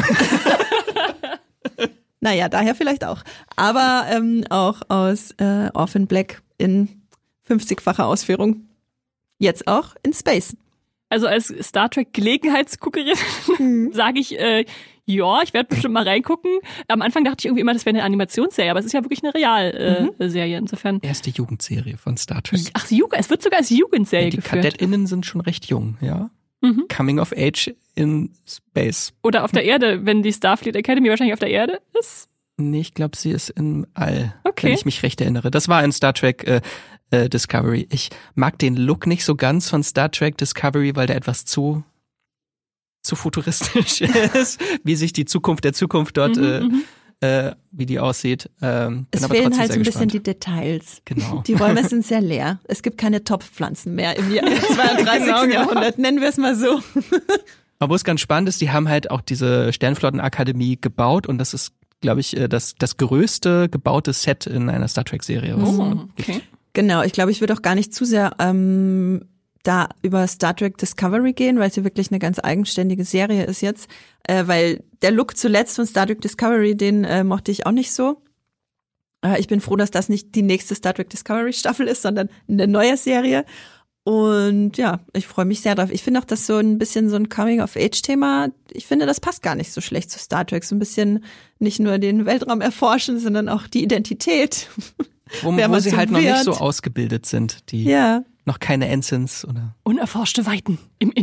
Naja, daher vielleicht auch. Aber auch aus Orphan Black in 50-facher Ausführung. Jetzt auch in Space. Also als Star Trek Gelegenheitsguckerin sage ich, ja, ich werde bestimmt mal reingucken. Am Anfang dachte ich irgendwie immer, das wäre eine Animationsserie, aber es ist ja wirklich eine Realserie insofern. Erste Jugendserie von Star Trek. Ach, es wird sogar als Jugendserie geführt. Die KadettInnen sind schon recht jung, ja. Coming of Age in Space. Oder auf der Erde, wenn die Starfleet Academy wahrscheinlich auf der Erde ist? Nee, ich glaube, sie ist im All, okay. Wenn ich mich recht erinnere. Das war in Star Trek Discovery. Ich mag den Look nicht so ganz von Star Trek Discovery, weil der etwas zu futuristisch ist, wie sich die Zukunft der Zukunft dort, wie die aussieht. Es fehlen halt so ein bisschen die Details. Genau. Die Räume sind sehr leer. Es gibt keine Topfpflanzen mehr im 32. Jahrhundert, nennen wir es mal so. Aber wo es ganz spannend ist, die haben halt auch diese Sternflottenakademie gebaut und das ist, glaube ich, das größte gebaute Set in einer Star Trek-Serie. Okay. Genau, ich glaube, ich würde auch gar nicht zu sehr da über Star Trek Discovery gehen, weil es ja wirklich eine ganz eigenständige Serie ist jetzt. Weil der Look zuletzt von Star Trek Discovery, den mochte ich auch nicht so. Ich bin froh, dass das nicht die nächste Star Trek Discovery Staffel ist, sondern eine neue Serie. Und ja, ich freue mich sehr drauf. Ich finde auch, dass so ein bisschen so ein Coming-of-Age-Thema, ich finde, das passt gar nicht so schlecht zu Star Trek. So ein bisschen nicht nur den Weltraum erforschen, sondern auch die Identität. Wo sie halt noch nicht so ausgebildet sind, die ja. noch keine Ensigns oder unerforschte Weiten im Inneren.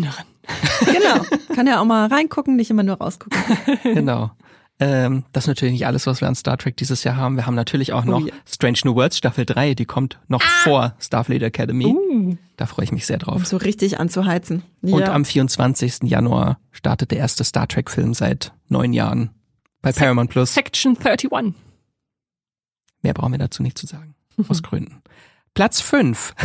Genau, kann ja auch mal reingucken, nicht immer nur rausgucken. Genau. Das ist natürlich nicht alles, was wir an Star Trek dieses Jahr haben. Wir haben natürlich auch noch Strange New Worlds Staffel 3, die kommt noch vor Starfleet Academy. Da freue ich mich sehr drauf. Um so richtig anzuheizen. Ja. Und am 24. Januar startet der erste Star Trek-Film seit 9 Jahren bei Paramount Plus. Section 31. Mehr brauchen wir dazu nicht zu sagen. Aus Gründen. Platz 5.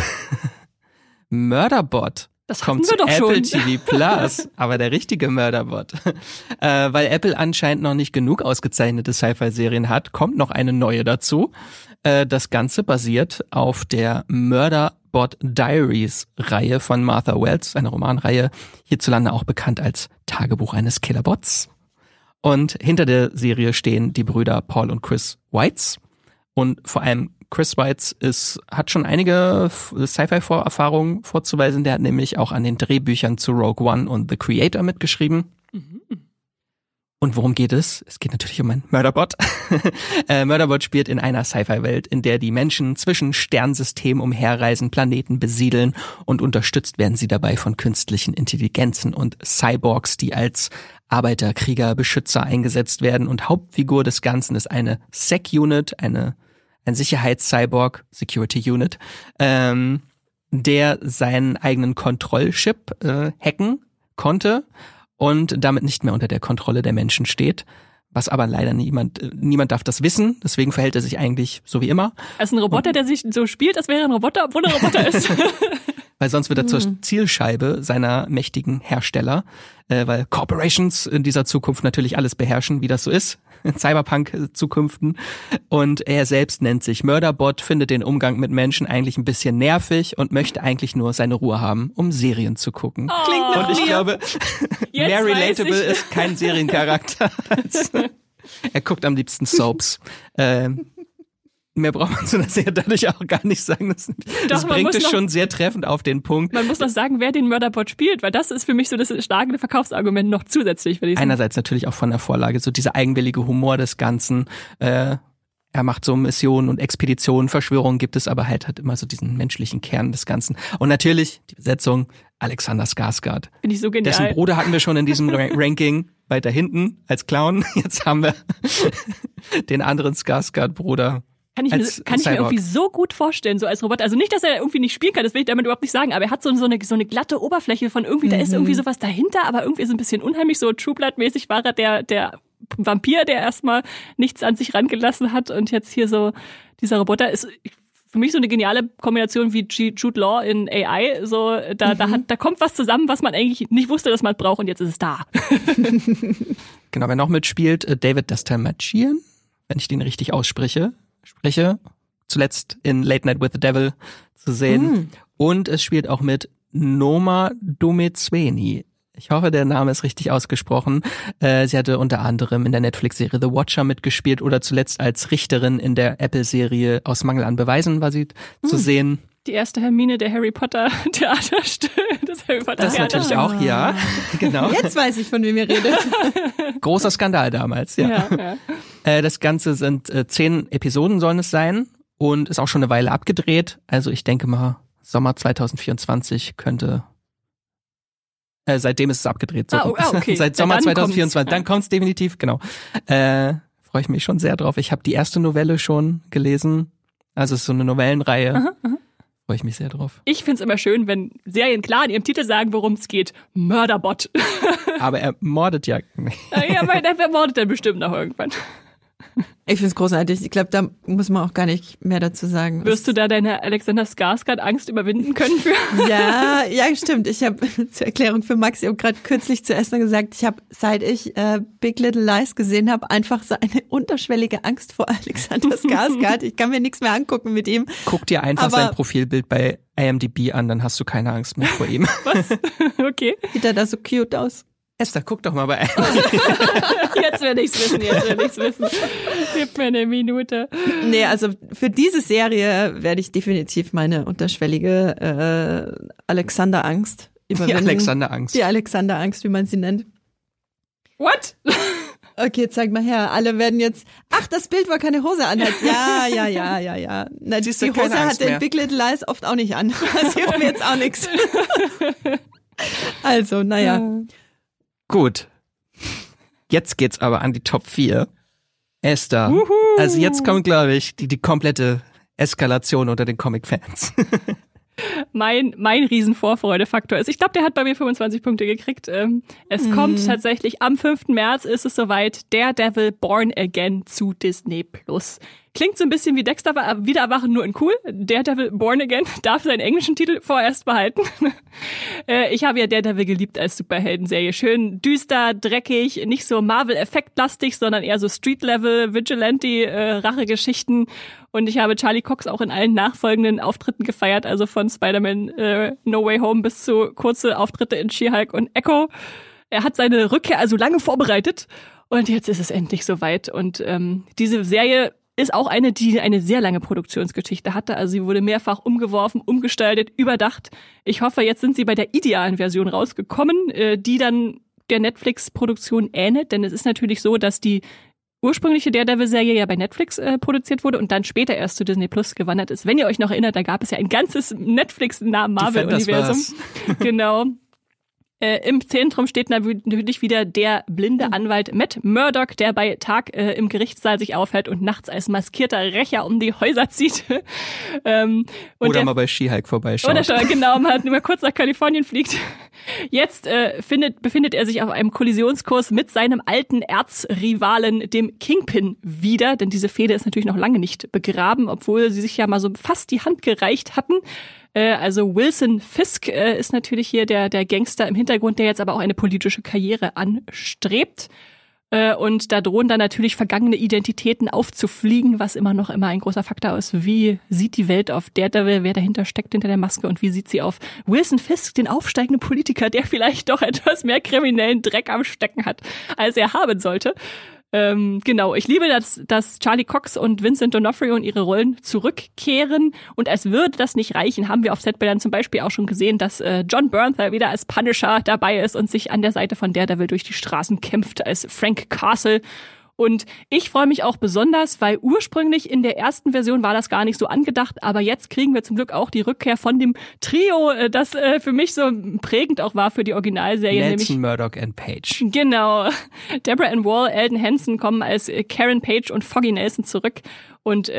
Murderbot. Das kommt wir zu doch Apple schon. TV Plus, aber der richtige Murderbot. Weil Apple anscheinend noch nicht genug ausgezeichnete Sci-Fi-Serien hat, kommt noch eine neue dazu. Das Ganze basiert auf der Murderbot Diaries Reihe von Martha Wells, eine Romanreihe, hierzulande auch bekannt als Tagebuch eines Killerbots. Und hinter der Serie stehen die Brüder Paul und Chris Weitz. Und vor allem Chris Weitz hat schon einige Sci-Fi-Vorerfahrungen vorzuweisen. Der hat nämlich auch an den Drehbüchern zu Rogue One und The Creator mitgeschrieben. Und worum geht es? Es geht natürlich um einen Murderbot. Murderbot spielt in einer Sci-Fi-Welt, in der die Menschen zwischen Sternsystemen umherreisen, Planeten besiedeln und unterstützt werden sie dabei von künstlichen Intelligenzen und Cyborgs, die als Arbeiter, Krieger, Beschützer eingesetzt werden. Und Hauptfigur des Ganzen ist eine Sec-Unit, ein Sicherheits-Cyborg, Security Unit, der seinen eigenen Kontrollchip hacken konnte und damit nicht mehr unter der Kontrolle der Menschen steht. Was aber leider niemand darf das wissen, deswegen verhält er sich eigentlich so wie immer. Also ein Roboter, der sich so spielt, als wäre er ein Roboter, obwohl er ein Roboter ist. Weil sonst wird er zur Zielscheibe seiner mächtigen Hersteller, weil Corporations in dieser Zukunft natürlich alles beherrschen, wie das so ist, in Cyberpunk-Zukünften. Und er selbst nennt sich Murderbot, findet den Umgang mit Menschen eigentlich ein bisschen nervig und möchte eigentlich nur seine Ruhe haben, um Serien zu gucken. Oh. Klingt nach Und ich mir. glaube, mehr relatable ist kein Seriencharakter. Er guckt am liebsten Soaps. Mehr braucht man zu einer Serie dadurch auch gar nicht sagen. Das bringt es schon sehr treffend auf den Punkt. Man muss noch sagen, wer den Murderbot spielt, weil das ist für mich so das schlagende Verkaufsargument noch zusätzlich. Würde ich sagen. Einerseits natürlich auch von der Vorlage, so dieser eigenwillige Humor des Ganzen. Er macht so Missionen und Expeditionen, Verschwörungen gibt es, aber hat immer so diesen menschlichen Kern des Ganzen. Und natürlich die Besetzung, Alexander Skarsgård. Finde ich so genial. Dessen Bruder hatten wir schon in diesem Ranking weiter hinten als Clown. Jetzt haben wir den anderen Skarsgård-Bruder. Kann ich mir irgendwie so gut vorstellen, so als Roboter. Also nicht, dass er irgendwie nicht spielen kann, das will ich damit überhaupt nicht sagen, aber er hat so eine glatte Oberfläche von irgendwie, da ist irgendwie sowas dahinter, aber irgendwie so ein bisschen unheimlich, so True Blood-mäßig war er der Vampir, der erstmal nichts an sich rangelassen hat und jetzt hier so dieser Roboter ist für mich so eine geniale Kombination wie Jude Law in AI, so da kommt was zusammen, was man eigentlich nicht wusste, dass man braucht und jetzt ist es da. Genau, wer noch mitspielt, David Dastmalchian, wenn ich den richtig ausspreche, zuletzt in Late Night with the Devil zu sehen. Und es spielt auch mit Noma Dumezweni. Ich hoffe, der Name ist richtig ausgesprochen. Sie hatte unter anderem in der Netflix-Serie The Watcher mitgespielt oder zuletzt als Richterin in der Apple-Serie Aus Mangel an Beweisen war sie zu sehen. Die erste Hermine der Harry Potter Theaterstück. Das natürlich auch, ja. Genau. Jetzt weiß ich, von wem ihr redet. Großer Skandal damals, ja. Das Ganze sind 10 Episoden sollen es sein und ist auch schon eine Weile abgedreht. Also ich denke mal, Sommer 2024 könnte... seitdem ist es abgedreht. So. Okay. Seit Sommer 2024. Dann kommt's definitiv, genau. Freue ich mich schon sehr drauf. Ich habe die erste Novelle schon gelesen. Also es ist so eine Novellenreihe. Freue ich mich sehr drauf. Ich find's immer schön, wenn Serien klar in ihrem Titel sagen, worum es geht. Murderbot. Aber er mordet ja nicht. Ja, aber der mordet dann bestimmt noch irgendwann. Ich find's großartig. Ich glaube, da muss man auch gar nicht mehr dazu sagen. Wirst du da deine Alexander Skarsgård-Angst überwinden können für? Ja, stimmt. Ich habe zur Erklärung für Max, ich habe gerade kürzlich zu Esther gesagt, ich habe, seit ich Big Little Lies gesehen habe, einfach so eine unterschwellige Angst vor Alexander Skarsgård. Ich kann mir nichts mehr angucken mit ihm. Guck dir einfach sein Profilbild bei IMDb an, dann hast du keine Angst mehr vor ihm. Was? Okay. Sieht er da so cute aus? Esther, guck doch mal bei IMDb. Jetzt will ich's wissen. Gib mir eine Minute. Nee, also für diese Serie werde ich definitiv meine unterschwellige Alexander-Angst überwinden. Die Alexander-Angst, wie man sie nennt. What? Okay, zeig mal her. Alle werden jetzt, ach, das Bild, wo er keine Hose anhat. Ja. Na, die Hose hat den Big Little Lies oft auch nicht an. Das hilft mir jetzt auch nichts. Also, naja. Gut. Jetzt geht's aber an die Top 4. Esther. Also jetzt kommt, glaube ich, die komplette Eskalation unter den Comic-Fans. Mein Riesen-Vorfreude-Faktor ist, ich glaube, der hat bei mir 25 Punkte gekriegt. Es kommt tatsächlich, am 5. März ist es soweit, Daredevil Born Again zu Disney+. Klingt so ein bisschen wie Dexter Wiedererwachen, nur in cool. Daredevil Born Again darf seinen englischen Titel vorerst behalten. Ich habe ja Daredevil geliebt als Superheldenserie. Schön düster, dreckig, nicht so Marvel-Effektlastig, sondern eher so Street-Level, Vigilante-Rachegeschichten. Und ich habe Charlie Cox auch in allen nachfolgenden Auftritten gefeiert, also von Spider-Man No Way Home bis zu kurze Auftritte in She-Hulk und Echo. Er hat seine Rückkehr also lange vorbereitet und jetzt ist es endlich soweit. Und diese Serie ist auch eine, die eine sehr lange Produktionsgeschichte hatte. Also sie wurde mehrfach umgeworfen, umgestaltet, überdacht. Ich hoffe, jetzt sind sie bei der idealen Version rausgekommen, die dann der Netflix-Produktion ähnelt. Denn es ist natürlich so, dass die ursprüngliche Daredevil-Serie ja bei Netflix produziert wurde und dann später erst zu Disney Plus gewandert ist. Wenn ihr euch noch erinnert, da gab es ja ein ganzes Netflix-Marvel-Universum. Genau. Im Zentrum steht natürlich wieder der blinde Anwalt Matt Murdock, der bei Tag im Gerichtssaal sich aufhält und nachts als maskierter Rächer um die Häuser zieht. Oder mal bei She-Hulk vorbeischaut. Oder genau, mal kurz nach Kalifornien fliegt. Jetzt befindet er sich auf einem Kollisionskurs mit seinem alten Erzrivalen, dem Kingpin, wieder. Denn diese Fehde ist natürlich noch lange nicht begraben, obwohl sie sich ja mal so fast die Hand gereicht hatten. Also Wilson Fisk ist natürlich hier der Gangster im Hintergrund, der jetzt aber auch eine politische Karriere anstrebt. Und da drohen dann natürlich vergangene Identitäten aufzufliegen, was immer ein großer Faktor ist. Wie sieht die Welt auf Daredevil, wer dahinter steckt hinter der Maske und wie sieht sie auf Wilson Fisk, den aufsteigenden Politiker, der vielleicht doch etwas mehr kriminellen Dreck am Stecken hat, als er haben sollte. Genau, ich liebe, dass Charlie Cox und Vincent D'Onofrio in ihre Rollen zurückkehren. Und als würde das nicht reichen, haben wir auf Setbildern zum Beispiel auch schon gesehen, dass John Bernthal wieder als Punisher dabei ist und sich an der Seite von Daredevil durch die Straßen kämpft als Frank Castle. Und ich freue mich auch besonders, weil ursprünglich in der ersten Version war das gar nicht so angedacht, aber jetzt kriegen wir zum Glück auch die Rückkehr von dem Trio, das für mich so prägend auch war für die Originalserie. Nelson, Murdock and Page. Genau. Deborah Ann Wall, Eldon Henson kommen als Karen Page und Foggy Nelson zurück. Und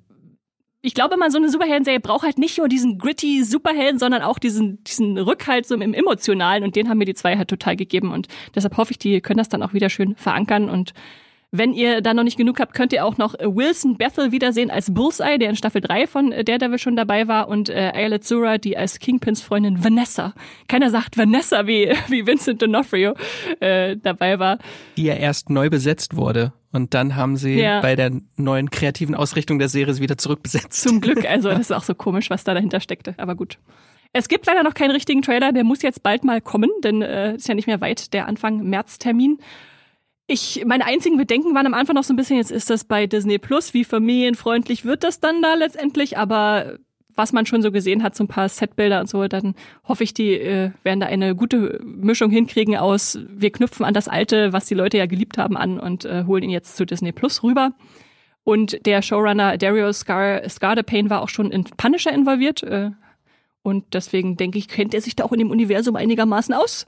ich glaube, man so eine Superhelden-Serie braucht halt nicht nur diesen gritty Superhelden, sondern auch diesen Rückhalt so im Emotionalen. Und den haben mir die zwei halt total gegeben. Und deshalb hoffe ich, die können das dann auch wieder schön verankern. Und wenn ihr da noch nicht genug habt, könnt ihr auch noch Wilson Bethel wiedersehen als Bullseye, der in Staffel 3 von Daredevil schon dabei war, und Ayelet Zura, die als Kingpins Freundin Vanessa. Keiner sagt Vanessa wie Vincent D'Onofrio dabei war. Die ja erst neu besetzt wurde. Und dann haben sie bei der neuen kreativen Ausrichtung der Serie wieder zurückbesetzt. Zum Glück, also das ist auch so komisch, was da dahinter steckte, aber gut. Es gibt leider noch keinen richtigen Trailer, der muss jetzt bald mal kommen, denn ist ja nicht mehr weit der Anfang März-Termin. Meine einzigen Bedenken waren am Anfang noch so ein bisschen, jetzt ist das bei Disney Plus, wie familienfreundlich wird das dann da letztendlich, aber was man schon so gesehen hat, so ein paar Setbilder und so, dann hoffe ich, die werden da eine gute Mischung hinkriegen aus, wir knüpfen an das Alte, was die Leute ja geliebt haben, an und holen ihn jetzt zu Disney Plus rüber. Und der Showrunner Dario Scardapane war auch schon in Punisher involviert und deswegen denke ich, kennt er sich da auch in dem Universum einigermaßen aus.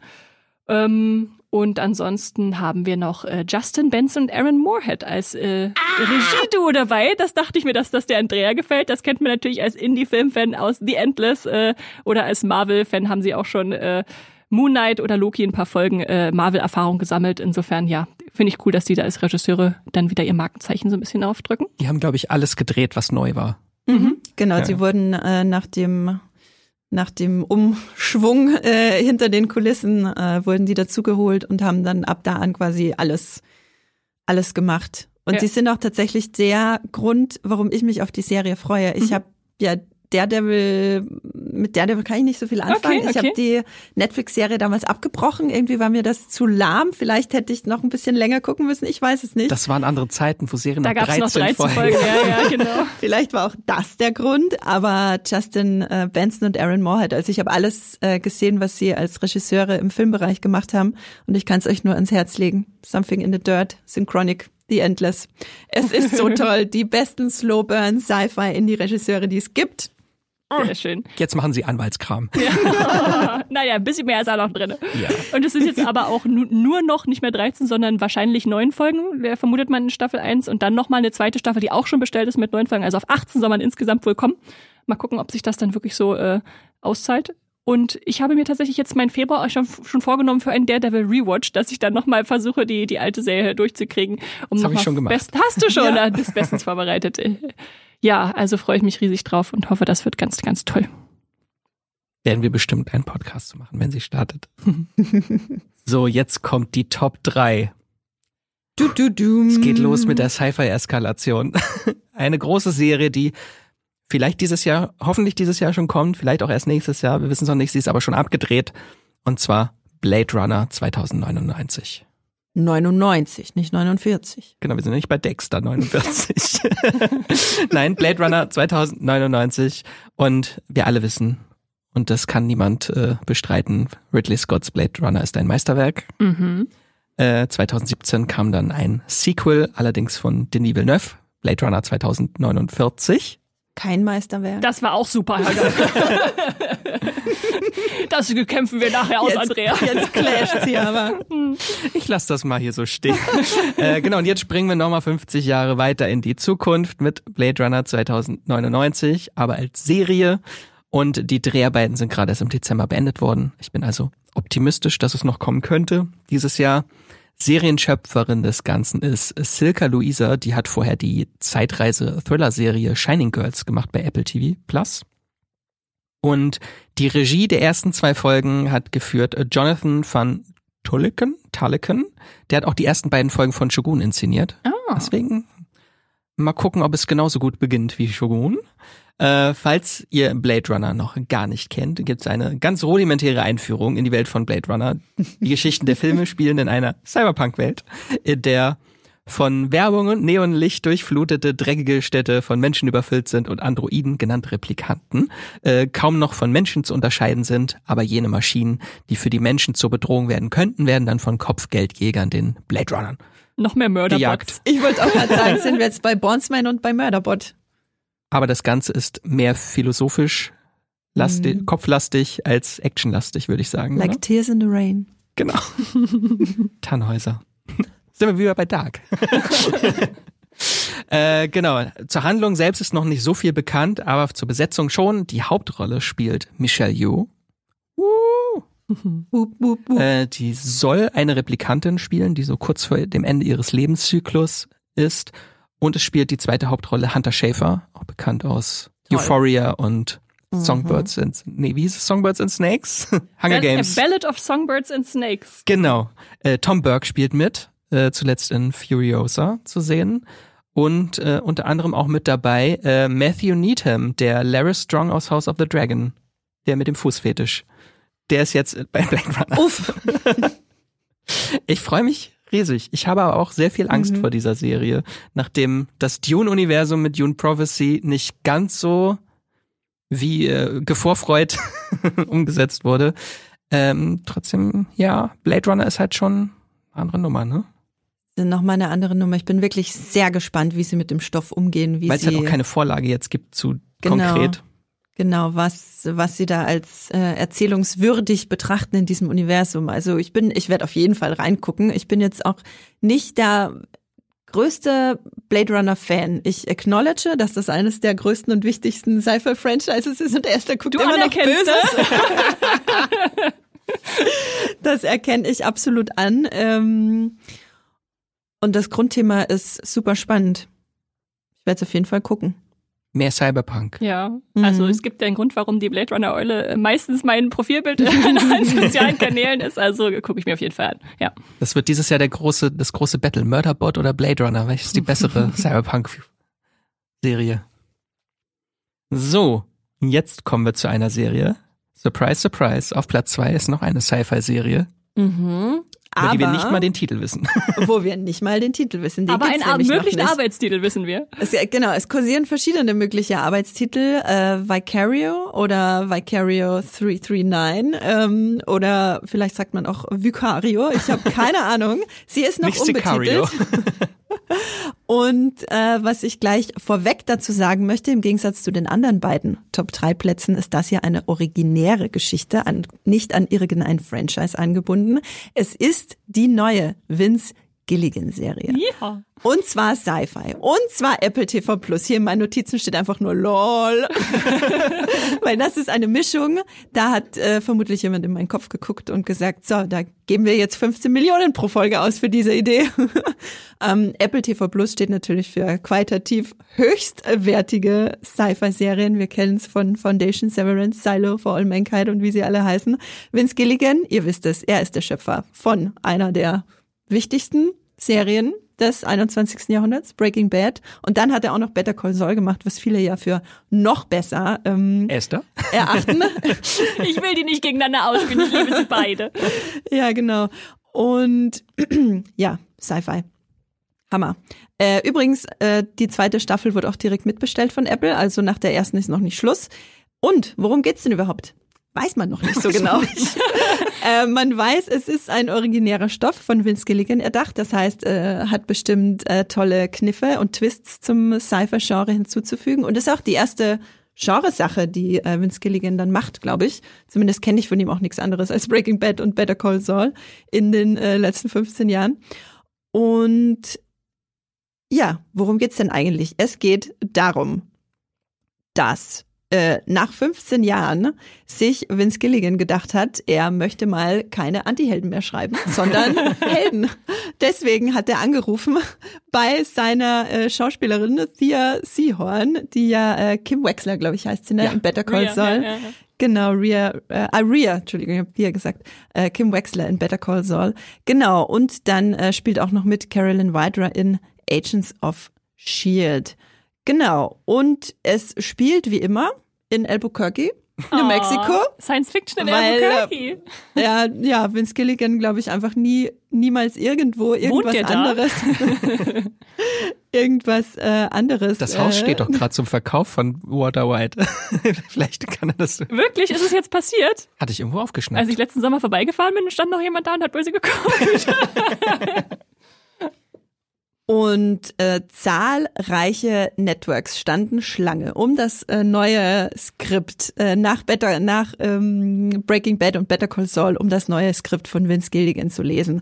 Und ansonsten haben wir noch Justin Benson und Aaron Moorhead als Regieduo dabei. Das dachte ich mir, dass das der Andrea gefällt. Das kennt man natürlich als Indie-Film-Fan aus The Endless oder als Marvel-Fan haben sie auch schon Moon Knight oder Loki in ein paar Folgen Marvel-Erfahrung gesammelt. Insofern, ja, finde ich cool, dass die da als Regisseure dann wieder ihr Markenzeichen so ein bisschen aufdrücken. Die haben, glaube ich, alles gedreht, was neu war. Mhm. Genau, ja. Sie wurden nach dem Umschwung hinter den Kulissen wurden die dazugeholt und haben dann ab da an quasi alles gemacht. Und sie sind auch tatsächlich der Grund, warum ich mich auf die Serie freue. Ich habe ja mit Daredevil kann ich nicht so viel anfangen. Okay. Ich habe die Netflix-Serie damals abgebrochen. Irgendwie war mir das zu lahm. Vielleicht hätte ich noch ein bisschen länger gucken müssen. Ich weiß es nicht. Das waren andere Zeiten, wo Serien da nach 13 noch 13 Folgen. Ja, genau. Vielleicht war auch das der Grund. Aber Justin Benson und Aaron Moorhead, also ich habe alles gesehen, was sie als Regisseure im Filmbereich gemacht haben. Und ich kann es euch nur ans Herz legen. Something in the Dirt, Synchronic, The Endless. Es ist so toll. Die besten Slow-Burn Sci-Fi-Indie-Regisseure, die es gibt. Sehr schön. Jetzt machen sie Anwaltskram. Ja. Naja, ein bisschen mehr ist da noch drin. Ja. Und es sind jetzt aber auch nur noch nicht mehr 13, sondern wahrscheinlich 9 Folgen, vermutet man in Staffel 1. Und dann nochmal eine zweite Staffel, die auch schon bestellt ist mit 9 Folgen. Also auf 18 soll man insgesamt wohl kommen. Mal gucken, ob sich das dann wirklich so auszahlt. Und ich habe mir tatsächlich jetzt meinen Februar auch schon vorgenommen für einen Daredevil Rewatch, dass ich dann nochmal versuche, die alte Serie durchzukriegen. Das habe ich schon gemacht. Hast du schon? Ja. Bist bestens vorbereitet. Ja, also freue ich mich riesig drauf und hoffe, das wird ganz, ganz toll. Werden wir bestimmt einen Podcast zu machen, wenn sie startet. So, jetzt kommt die Top 3. Es geht los mit der Sci-Fi-Eskalation. Eine große Serie, die vielleicht hoffentlich dieses Jahr schon kommt, vielleicht auch erst nächstes Jahr, wir wissen es noch nicht, sie ist aber schon abgedreht. Und zwar Blade Runner 2099. 99, nicht 49. Genau, wir sind nicht bei Dexter 49. Nein, Blade Runner 2099. Und wir alle wissen, und das kann niemand bestreiten, Ridley Scott's Blade Runner ist ein Meisterwerk. 2017 kam dann ein Sequel, allerdings von Denis Villeneuve, Blade Runner 2049. Kein Meisterwerk. Das war auch super. Das kämpfen wir nachher aus, Andrea. Jetzt clasht sie aber. Ich lasse das mal hier so stehen. Genau, und jetzt springen wir nochmal 50 Jahre weiter in die Zukunft mit Blade Runner 2099, aber als Serie. Und die Dreharbeiten sind gerade erst im Dezember beendet worden. Ich bin also optimistisch, dass es noch kommen könnte dieses Jahr. Serienschöpferin des Ganzen ist Silka Luisa, die hat vorher die Zeitreise-Thriller-Serie Shining Girls gemacht bei Apple TV Plus. Und die Regie der ersten 2 Folgen hat geführt Jonathan van Tulleken. Der hat auch die ersten 2 Folgen von Shogun inszeniert. Oh. Deswegen mal gucken, ob es genauso gut beginnt wie Shogun. Falls ihr Blade Runner noch gar nicht kennt, gibt es eine ganz rudimentäre Einführung in die Welt von Blade Runner. Die Geschichten der Filme spielen in einer Cyberpunk-Welt, in der von Werbung und Neonlicht durchflutete, dreckige Städte von Menschen überfüllt sind und Androiden, genannt Replikanten, kaum noch von Menschen zu unterscheiden sind, aber jene Maschinen, die für die Menschen zur Bedrohung werden könnten, werden dann von Kopfgeldjägern, den Blade Runnern, noch mehr Murderbots. Ich wollte auch gerade sagen, sind wir jetzt bei Bondsman und bei Murderbot. Aber das Ganze ist mehr philosophisch kopflastig als actionlastig, würde ich sagen. Like oder? Tears in the Rain. Genau. Tannhäuser. Sind wir wieder bei Dark. Genau. Zur Handlung selbst ist noch nicht so viel bekannt, aber zur Besetzung schon. Die Hauptrolle spielt Michelle Yeoh. Die soll eine Replikantin spielen, die so kurz vor dem Ende ihres Lebenszyklus ist. Und es spielt die zweite Hauptrolle Hunter Schafer, auch bekannt aus Euphoria und Songbirds and Snakes? Hunger Games. A Ballad of Songbirds and Snakes. Genau. Tom Burke spielt mit, zuletzt in Furiosa zu sehen. Und unter anderem auch mit dabei Matthew Needham, der Larry Strong aus House of the Dragon, der mit dem Fußfetisch. Der ist jetzt bei Blade Runner. Uff. Ich freue mich riesig. Ich habe aber auch sehr viel Angst vor dieser Serie, nachdem das Dune-Universum mit Dune Prophecy nicht ganz so wie gevorfreut umgesetzt wurde. Trotzdem, ja, Blade Runner ist halt schon eine andere Nummer, ne? Nochmal eine andere Nummer. Ich bin wirklich sehr gespannt, wie sie mit dem Stoff umgehen. Weil es halt auch keine Vorlage jetzt gibt zu konkret. Genau, was sie da als erzählungswürdig betrachten in diesem Universum. Also ich werde auf jeden Fall reingucken. Ich bin jetzt auch nicht der größte Blade Runner Fan. Ich acknowledge, dass das eines der größten und wichtigsten Sci-Fi-Franchises ist und der erste guckt immer noch Böses. Das erkenne ich absolut an. Und das Grundthema ist super spannend. Ich werde es auf jeden Fall gucken. Mehr Cyberpunk. Ja, also es gibt ja einen Grund, warum die Blade Runner Eule meistens mein Profilbild in allen sozialen Kanälen ist. Also gucke ich mir auf jeden Fall an. Ja. Das wird dieses Jahr das große Battle. Murderbot oder Blade Runner? Welches ist die bessere Cyberpunk-Serie? So, jetzt kommen wir zu einer Serie. Surprise, surprise. Auf Platz 2 ist noch eine Sci-Fi-Serie. Über die wir nicht mal den Titel wissen. Wo wir nicht mal den Titel wissen. Aber einen möglichen Arbeitstitel wissen wir. Es kursieren verschiedene mögliche Arbeitstitel. Vicario oder Vicario 339 oder vielleicht sagt man auch Vicario. Ich habe keine Ahnung. Sie ist noch nicht unbetitelt. Und was ich gleich vorweg dazu sagen möchte, im Gegensatz zu den anderen beiden Top-3-Plätzen, ist das hier eine originäre Geschichte, nicht an irgendein Franchise angebunden. Es ist die neue Vince Gilligan-Serie. Ja. Und zwar Sci-Fi. Und zwar Apple TV Plus. Hier in meinen Notizen steht einfach nur LOL. Weil das ist eine Mischung. Da hat vermutlich jemand in meinen Kopf geguckt und gesagt, so, da geben wir jetzt 15 Millionen pro Folge aus für diese Idee. Apple TV Plus steht natürlich für qualitativ höchstwertige Sci-Fi-Serien. Wir kennen es von Foundation, Severance, Silo, For All Mankind und wie sie alle heißen. Vince Gilligan, ihr wisst es, er ist der Schöpfer von einer der wichtigsten Serien des 21. Jahrhunderts, Breaking Bad. Und dann hat er auch noch Better Call Saul gemacht, was viele ja für noch besser Esther? erachten. Ich will die nicht gegeneinander ausspielen, ich liebe sie beide. Ja, genau. Und ja, Sci-Fi. Hammer. Übrigens, die zweite Staffel wird auch direkt mitbestellt von Apple, also nach der ersten ist noch nicht Schluss. Und worum geht's denn überhaupt? Weiß man noch nicht so genau. Man weiß, es ist ein originärer Stoff von Vince Gilligan erdacht. Das heißt, hat bestimmt tolle Kniffe und Twists zum Sci-Fi-Genre hinzuzufügen. Und ist auch die erste Genresache, die Vince Gilligan dann macht, glaube ich. Zumindest kenne ich von ihm auch nichts anderes als Breaking Bad und Better Call Saul in den letzten 15 Jahren. Und ja, worum geht's denn eigentlich? Es geht darum, dass nach 15 Jahren sich Vince Gilligan gedacht hat, er möchte mal keine Antihelden mehr schreiben, sondern Helden. Deswegen hat er angerufen bei seiner Schauspielerin Thea Seehorn, die ja Kim Wexler, glaube ich, heißt sie, ne? Ja. In Better Call Saul. Ja. Genau, Rhea, Entschuldigung, ich habe Thea gesagt, Kim Wexler in Better Call Saul. Genau, und dann spielt auch noch mit Carolyn Wydra in Agents of S.H.I.E.L.D. Genau, und es spielt wie immer in Albuquerque, New Mexico. Science Fiction in Weil, Albuquerque. Ja, Vince Gilligan, glaube ich, einfach niemals irgendwo irgendwas der da? anderes. Irgendwas anderes. Das Haus steht doch gerade zum Verkauf von Walter White. Vielleicht kann er das. Wirklich? Ist es jetzt passiert? Hatte ich irgendwo aufgeschnappt. Als ich letzten Sommer vorbeigefahren bin, stand noch jemand da und hat böse geguckt. Und zahlreiche Networks standen Schlange um das neue Skript nach Breaking Bad und Better Call Saul, um das neue Skript von Vince Gilligan zu lesen.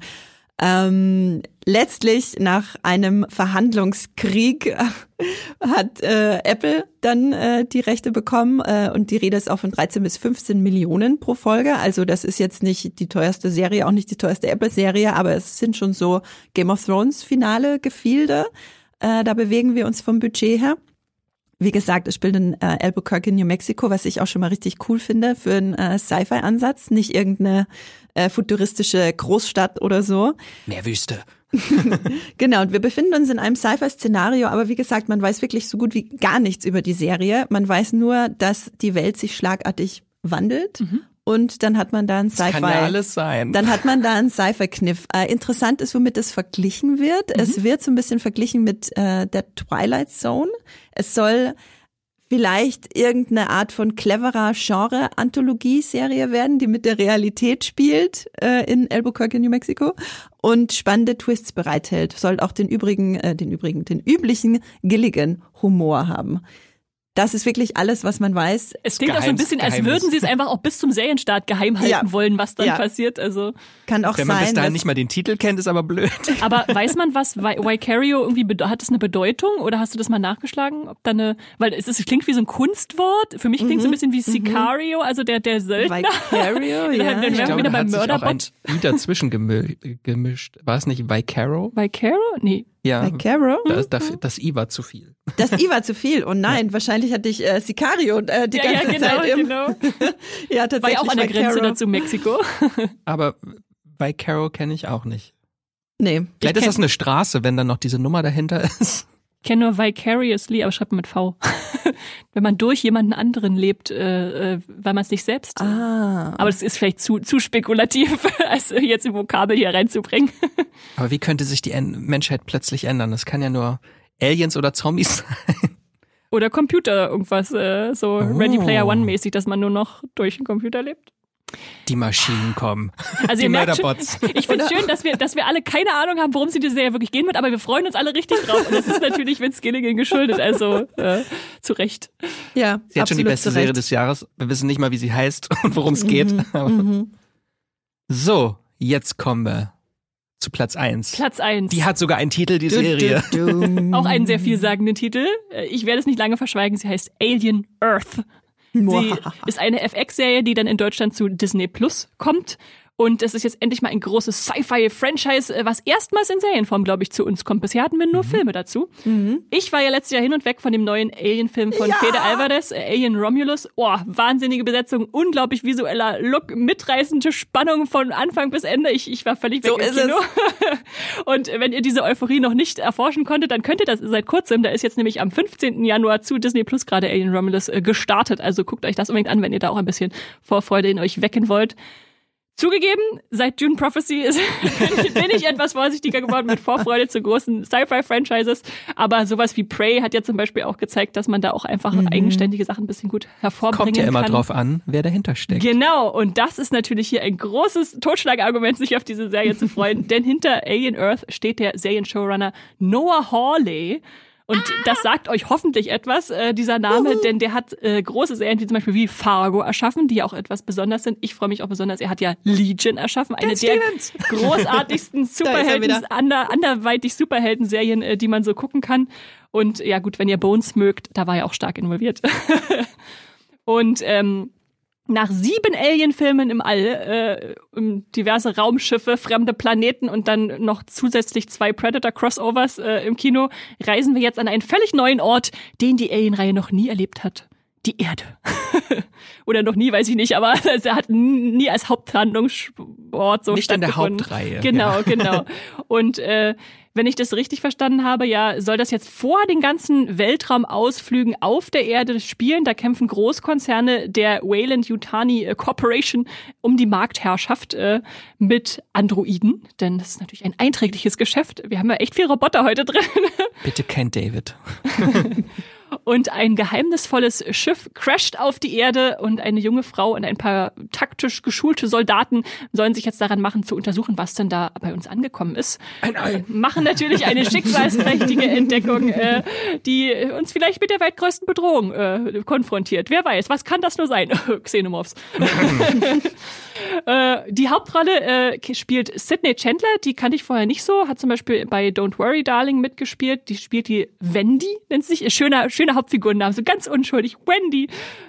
Letztlich nach einem Verhandlungskrieg hat Apple dann die Rechte bekommen und die Rede ist auch von 13 bis 15 Millionen pro Folge. Also das ist jetzt nicht die teuerste Serie, auch nicht die teuerste Apple-Serie, aber es sind schon so Game of Thrones Finale Gefilde. Da bewegen wir uns vom Budget her. Wie gesagt, es spielt in Albuquerque, New Mexico, was ich auch schon mal richtig cool finde für einen Sci-Fi-Ansatz, nicht irgendeine futuristische Großstadt oder so. Mehr Wüste. Genau, und wir befinden uns in einem Sci-Fi-Szenario, aber wie gesagt, man weiß wirklich so gut wie gar nichts über die Serie. Man weiß nur, dass die Welt sich schlagartig wandelt. Und dann hat man da ein Sci-Fi. Das kann ja alles sein. Dann hat man da einen Sci-Fi-Kniff. Interessant ist, womit es verglichen wird. Es wird so ein bisschen verglichen mit der Twilight Zone. Es soll vielleicht irgendeine Art von cleverer Genre-Anthologie-Serie werden, die mit der Realität spielt in Albuquerque, New Mexico und spannende Twists bereithält. Soll auch den üblichen Gilligan-Humor haben. Das ist wirklich alles, was man weiß. Es klingt auch so ein bisschen, als würden sie es einfach auch bis zum Serienstart geheim halten wollen, was dann passiert. Also kann auch wenn man sein, bis dahin nicht mal den Titel kennt, ist aber blöd. Aber weiß man, was Vicario irgendwie hat es eine Bedeutung oder hast du das mal nachgeschlagen? Ob da weil es klingt wie so ein Kunstwort. Für mich klingt es so ein bisschen wie Sicario, also der Söldner. Vicario, ja. Dann Ich wären wir glaube, wieder da beim hat sich auch ein Mörderbot. I dazwischen gemischt. War es nicht Vicaro? Vicario? Nee. Ja. Vicaro? Das I war zu viel. Das I war zu viel. Und nein, wahrscheinlich hatte ich Sicario die ganze Zeit im. Genau. Ja, tatsächlich. War ja auch an der Grenze Vicaro. dazu Mexiko. Aber Vicaro kenne ich auch nicht. Nee. Vielleicht ist das eine Straße, wenn dann noch diese Nummer dahinter ist. Ich kenne nur vicariously, aber schreibt man mit V. Wenn man durch jemanden anderen lebt, weil man es nicht selbst. Aber das ist vielleicht zu spekulativ, als jetzt ein Vokabel hier reinzubringen. Aber wie könnte sich die Menschheit plötzlich ändern? Das kann ja nur Aliens oder Zombies sein. Oder Computer, irgendwas so Ready Player One mäßig, dass man nur noch durch den Computer lebt. Die Maschinen kommen. Also die ihr merkt schon, Murderbots. ich finde es schön, dass wir alle keine Ahnung haben, worum es in dieser Serie wirklich gehen wird, aber wir freuen uns alle richtig drauf. Und das ist natürlich Vince Gilligan geschuldet, also zu Recht. Ja, sie hat schon die beste Serie des Jahres. Wir wissen nicht mal, wie sie heißt und worum es geht. So, jetzt kommen wir zu Platz 1. Platz 1. Die hat sogar einen Titel, die Serie. Auch einen sehr vielsagenden Titel. Ich werde es nicht lange verschweigen, sie heißt Alien Earth. Sie ist eine FX-Serie, die dann in Deutschland zu Disney Plus kommt. Und es ist jetzt endlich mal ein großes Sci-Fi-Franchise, was erstmals in Serienform, glaube ich, zu uns kommt. Bisher hatten wir nur Filme dazu. Ich war ja letztes Jahr hin und weg von dem neuen Alien-Film von Fede Alvarez, Alien Romulus. Oh, wahnsinnige Besetzung, unglaublich visueller Look, mitreißende Spannung von Anfang bis Ende. Ich war völlig weg im Kino. Und wenn ihr diese Euphorie noch nicht erforschen konntet, dann könnt ihr das seit kurzem. Da ist jetzt nämlich am 15. Januar zu Disney Plus gerade Alien Romulus gestartet. Also guckt euch das unbedingt an, wenn ihr da auch ein bisschen Vorfreude in euch wecken wollt. Zugegeben, seit Dune Prophecy bin ich etwas vorsichtiger geworden mit Vorfreude zu großen Sci-Fi-Franchises. Aber sowas wie Prey hat ja zum Beispiel auch gezeigt, dass man da auch einfach eigenständige Sachen ein bisschen gut hervorbringen kann. Kommt ja immer drauf an, wer dahinter steckt. Genau, und das ist natürlich hier ein großes Totschlagargument, sich auf diese Serie zu freuen. Denn hinter Alien Earth steht der Serienshowrunner Noah Hawley. Und das sagt euch hoffentlich etwas, dieser Name, denn der hat große Serien wie zum Beispiel wie Fargo erschaffen, die ja auch etwas besonders sind. Ich freue mich auch besonders, er hat ja Legion erschaffen, eine der großartigsten Superhelden, anderweitig Superhelden-Serien, die man so gucken kann. Und ja gut, wenn ihr Bones mögt, da war er auch stark involviert. Und nach 7 Alien-Filmen im All, diverse Raumschiffe, fremde Planeten und dann noch zusätzlich 2 Predator-Crossovers im Kino, reisen wir jetzt an einen völlig neuen Ort, den die Alien-Reihe noch nie erlebt hat. Die Erde. Oder noch nie, weiß ich nicht, aber er hat nie als Haupthandlungsort so nicht in der stattgefunden. Hauptreihe. Genau. Und wenn ich das richtig verstanden habe, ja, soll das jetzt vor den ganzen Weltraumausflügen auf der Erde spielen. Da kämpfen Großkonzerne der Weyland-Yutani Corporation um die Marktherrschaft mit Androiden. Denn das ist natürlich ein einträgliches Geschäft. Wir haben ja echt viel Roboter heute drin. Bitte kein David. Und ein geheimnisvolles Schiff crasht auf die Erde und eine junge Frau und ein paar taktisch geschulte Soldaten sollen sich jetzt daran machen, zu untersuchen, was denn da bei uns angekommen ist. Machen natürlich eine schicksalsträchtige Entdeckung, die uns vielleicht mit der weltgrößten Bedrohung konfrontiert. Wer weiß, was kann das nur sein? Xenomorphs. Die Hauptrolle spielt Sydney Chandler, die kannte ich vorher nicht so, hat zum Beispiel bei Don't Worry Darling mitgespielt, die spielt die Wendy, nennt sich, schöner Hauptfigurennamen, so ganz unschuldig, Wendy.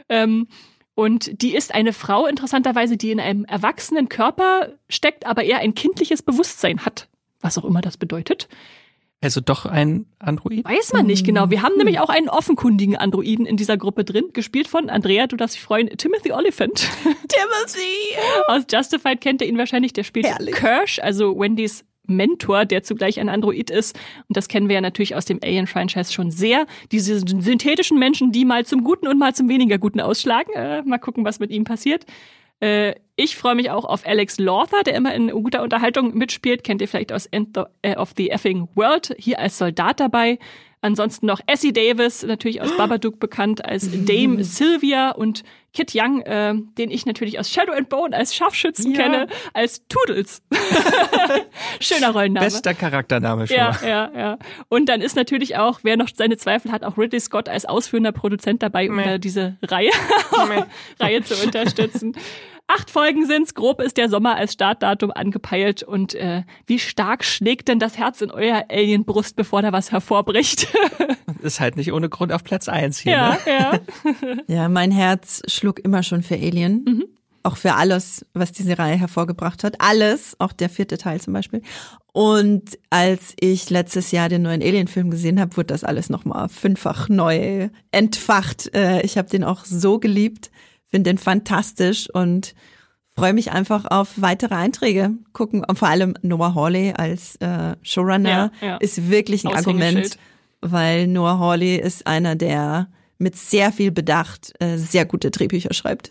Und die ist eine Frau, interessanterweise, die in einem erwachsenen Körper steckt, aber eher ein kindliches Bewusstsein hat, was auch immer das bedeutet. Also doch ein Android? Weiß man nicht genau. Wir haben nämlich auch einen offenkundigen Androiden in dieser Gruppe drin, gespielt von Andrea, du darfst dich freuen, Timothy Olyphant. Timothy! Aus Justified kennt ihr ihn wahrscheinlich, der spielt Kirsch, also Wendys Mentor, der zugleich ein Android ist. Und das kennen wir ja natürlich aus dem Alien-Franchise schon sehr. Diese synthetischen Menschen, die mal zum Guten und mal zum weniger Guten ausschlagen. Mal gucken, was mit ihm passiert. Ich freue mich auch auf Alex Lawther, der immer in guter Unterhaltung mitspielt. Kennt ihr vielleicht aus End of the Effing World, hier als Soldat dabei. Ansonsten noch Essie Davis, natürlich aus Babadook bekannt als Dame Sylvia, und Kit Young, den ich natürlich aus Shadow and Bone als Scharfschützen kenne, als Toodles. Schöner Rollenname. Bester Charaktername schon mal. Ja. Und dann ist natürlich auch, wer noch seine Zweifel hat, auch Ridley Scott als ausführender Produzent dabei, um da diese Reihe zu unterstützen. 8 Folgen sind's, grob ist der Sommer als Startdatum angepeilt. Und wie stark schlägt denn das Herz in euer Alien-Brust, bevor da was hervorbricht? Ist halt nicht ohne Grund auf Platz 1 hier. Ja, ne? ja. Ja, mein Herz schlug immer schon für Alien. Auch für alles, was diese Reihe hervorgebracht hat. Alles, auch der 4. Teil zum Beispiel. Und als ich letztes Jahr den neuen Alien-Film gesehen habe, wurde das alles nochmal 5-fach neu entfacht. Ich habe den auch so geliebt. Finde den fantastisch und freue mich einfach auf weitere Einträge. Gucken, und vor allem Noah Hawley als Showrunner ist wirklich ein Argument, weil Noah Hawley ist einer, der mit sehr viel Bedacht sehr gute Drehbücher schreibt.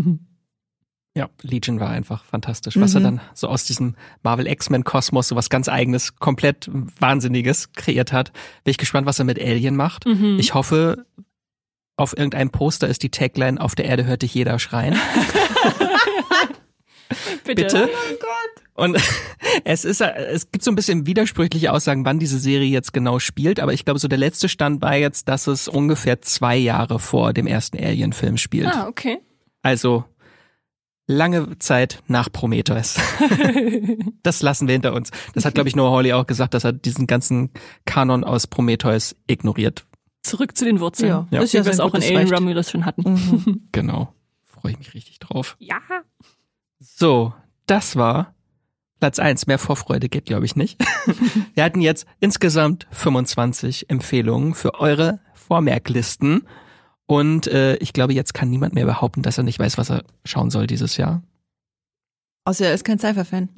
Ja, Legion war einfach fantastisch, was er dann so aus diesem Marvel X-Men-Kosmos so was ganz Eigenes, komplett Wahnsinniges kreiert hat. Bin ich gespannt, was er mit Alien macht. Ich hoffe, auf irgendeinem Poster ist die Tagline: Auf der Erde hört dich jeder schreien. Bitte. Oh Gott. Und es gibt so ein bisschen widersprüchliche Aussagen, wann diese Serie jetzt genau spielt, aber ich glaube, so der letzte Stand war jetzt, dass es ungefähr 2 Jahre vor dem ersten Alien-Film spielt. Ah, okay. Also lange Zeit nach Prometheus. Das lassen wir hinter uns. Das hat, glaube ich, Noah Hawley auch gesagt, dass er diesen ganzen Kanon aus Prometheus ignoriert. Zurück zu den Wurzeln. Ja. Wie wir es auch in Alien Romulus schon hatten. Genau. Freue ich mich richtig drauf. Ja. So, das war Platz 1. Mehr Vorfreude geht, glaube ich, nicht. Wir hatten jetzt insgesamt 25 Empfehlungen für eure Vormerklisten. Und ich glaube, jetzt kann niemand mehr behaupten, dass er nicht weiß, was er schauen soll dieses Jahr. Außer er ist kein Cypher-Fan.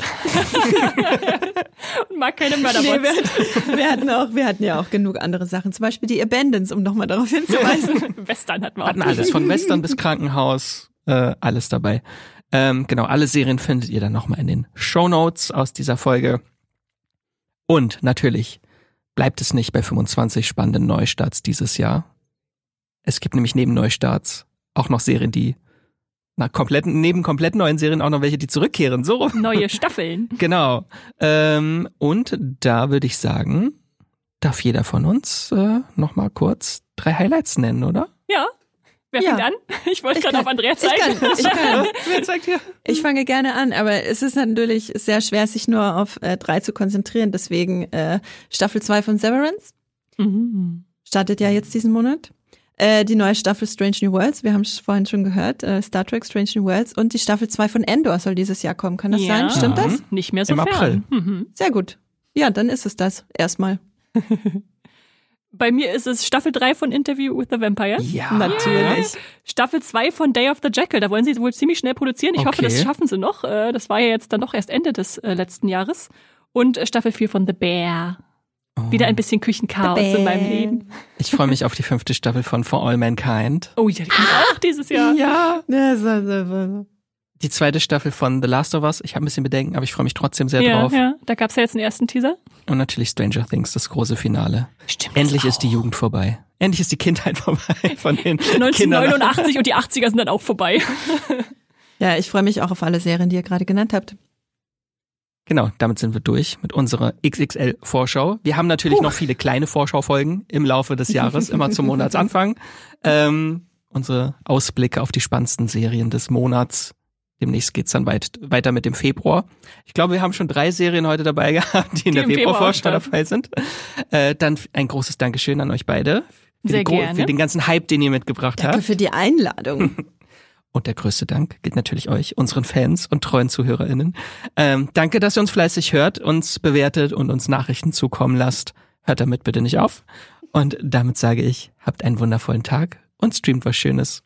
Und mag keine Mörderbots. Nee, wir hatten ja auch genug andere Sachen. Zum Beispiel die Abandons, um nochmal darauf hinzuweisen. Western hatten wir auch. Hatten alles, von Western bis Krankenhaus, alles dabei. Genau, alle Serien findet ihr dann nochmal in den Shownotes aus dieser Folge. Und natürlich bleibt es nicht bei 25 spannenden Neustarts dieses Jahr. Es gibt nämlich neben Neustarts auch noch Serien, die neben komplett neuen Serien auch noch welche, die zurückkehren. So. Neue Staffeln. Genau. Und da würde ich sagen, darf jeder von uns nochmal kurz 3 Highlights nennen, oder? Ja. Wer fängt an? Ich wollte gerade auf Andrea zeigen. Ich kann. Wer zeigt hier? Ich fange gerne an, aber es ist natürlich sehr schwer, sich nur auf 3 zu konzentrieren. Deswegen Staffel 2 von Severance. Startet ja jetzt diesen Monat. Die neue Staffel Strange New Worlds, wir haben es vorhin schon gehört, Star Trek Strange New Worlds, und die Staffel 2 von Endor soll dieses Jahr kommen. Kann das sein? Stimmt das? Nicht mehr so Im fern. April. Sehr gut. Ja, dann ist es das erstmal. Bei mir ist es Staffel 3 von Interview with the Vampire. Ja. Natürlich. Staffel 2 von Day of the Jackal. Da wollen sie wohl ziemlich schnell produzieren. Ich hoffe, das schaffen sie noch. Das war ja jetzt dann doch erst Ende des letzten Jahres. Und Staffel 4 von The Bear. Wieder ein bisschen Küchenchaos in meinem Leben. Ich freue mich auf die 5. Staffel von For All Mankind. Oh ja, die kommt auch dieses Jahr. Ja. Die 2. Staffel von The Last of Us. Ich habe ein bisschen Bedenken, aber ich freue mich trotzdem sehr drauf. Ja, da gab es ja jetzt einen ersten Teaser. Und natürlich Stranger Things, das große Finale. Stimmt. Endlich ist die Jugend vorbei. Endlich ist die Kindheit vorbei von den 1989 Kindern. und die 80er sind dann auch vorbei. Ja, ich freue mich auch auf alle Serien, die ihr gerade genannt habt. Genau, damit sind wir durch mit unserer XXL-Vorschau. Wir haben natürlich noch viele kleine Vorschaufolgen im Laufe des Jahres, immer zum Monatsanfang. Unsere Ausblicke auf die spannendsten Serien des Monats. Demnächst geht's dann weiter mit dem Februar. Ich glaube, wir haben schon 3 Serien heute dabei gehabt, die in der Februarvorschau dabei sind. Dann ein großes Dankeschön an euch beide. Sehr gerne. Für den ganzen Hype, den ihr mitgebracht habt. Danke für die Einladung. Und der größte Dank gilt natürlich euch, unseren Fans und treuen ZuhörerInnen. Danke, dass ihr uns fleißig hört, uns bewertet und uns Nachrichten zukommen lasst. Hört damit bitte nicht auf. Und damit sage ich, habt einen wundervollen Tag und streamt was Schönes.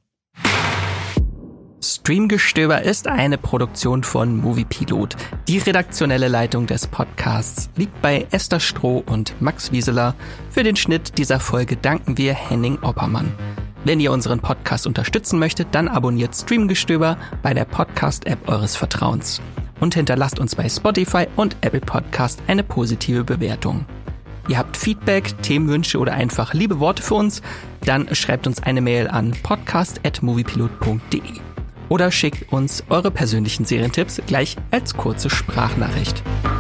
Streamgestöber ist eine Produktion von Moviepilot. Die redaktionelle Leitung des Podcasts liegt bei Esther Stroh und Max Wieseler. Für den Schnitt dieser Folge danken wir Henning Oppermann. Wenn ihr unseren Podcast unterstützen möchtet, dann abonniert Streamgestöber bei der Podcast-App eures Vertrauens. Und hinterlasst uns bei Spotify und Apple Podcast eine positive Bewertung. Ihr habt Feedback, Themenwünsche oder einfach liebe Worte für uns, dann schreibt uns eine Mail an podcast@moviepilot.de oder schickt uns eure persönlichen Serientipps gleich als kurze Sprachnachricht.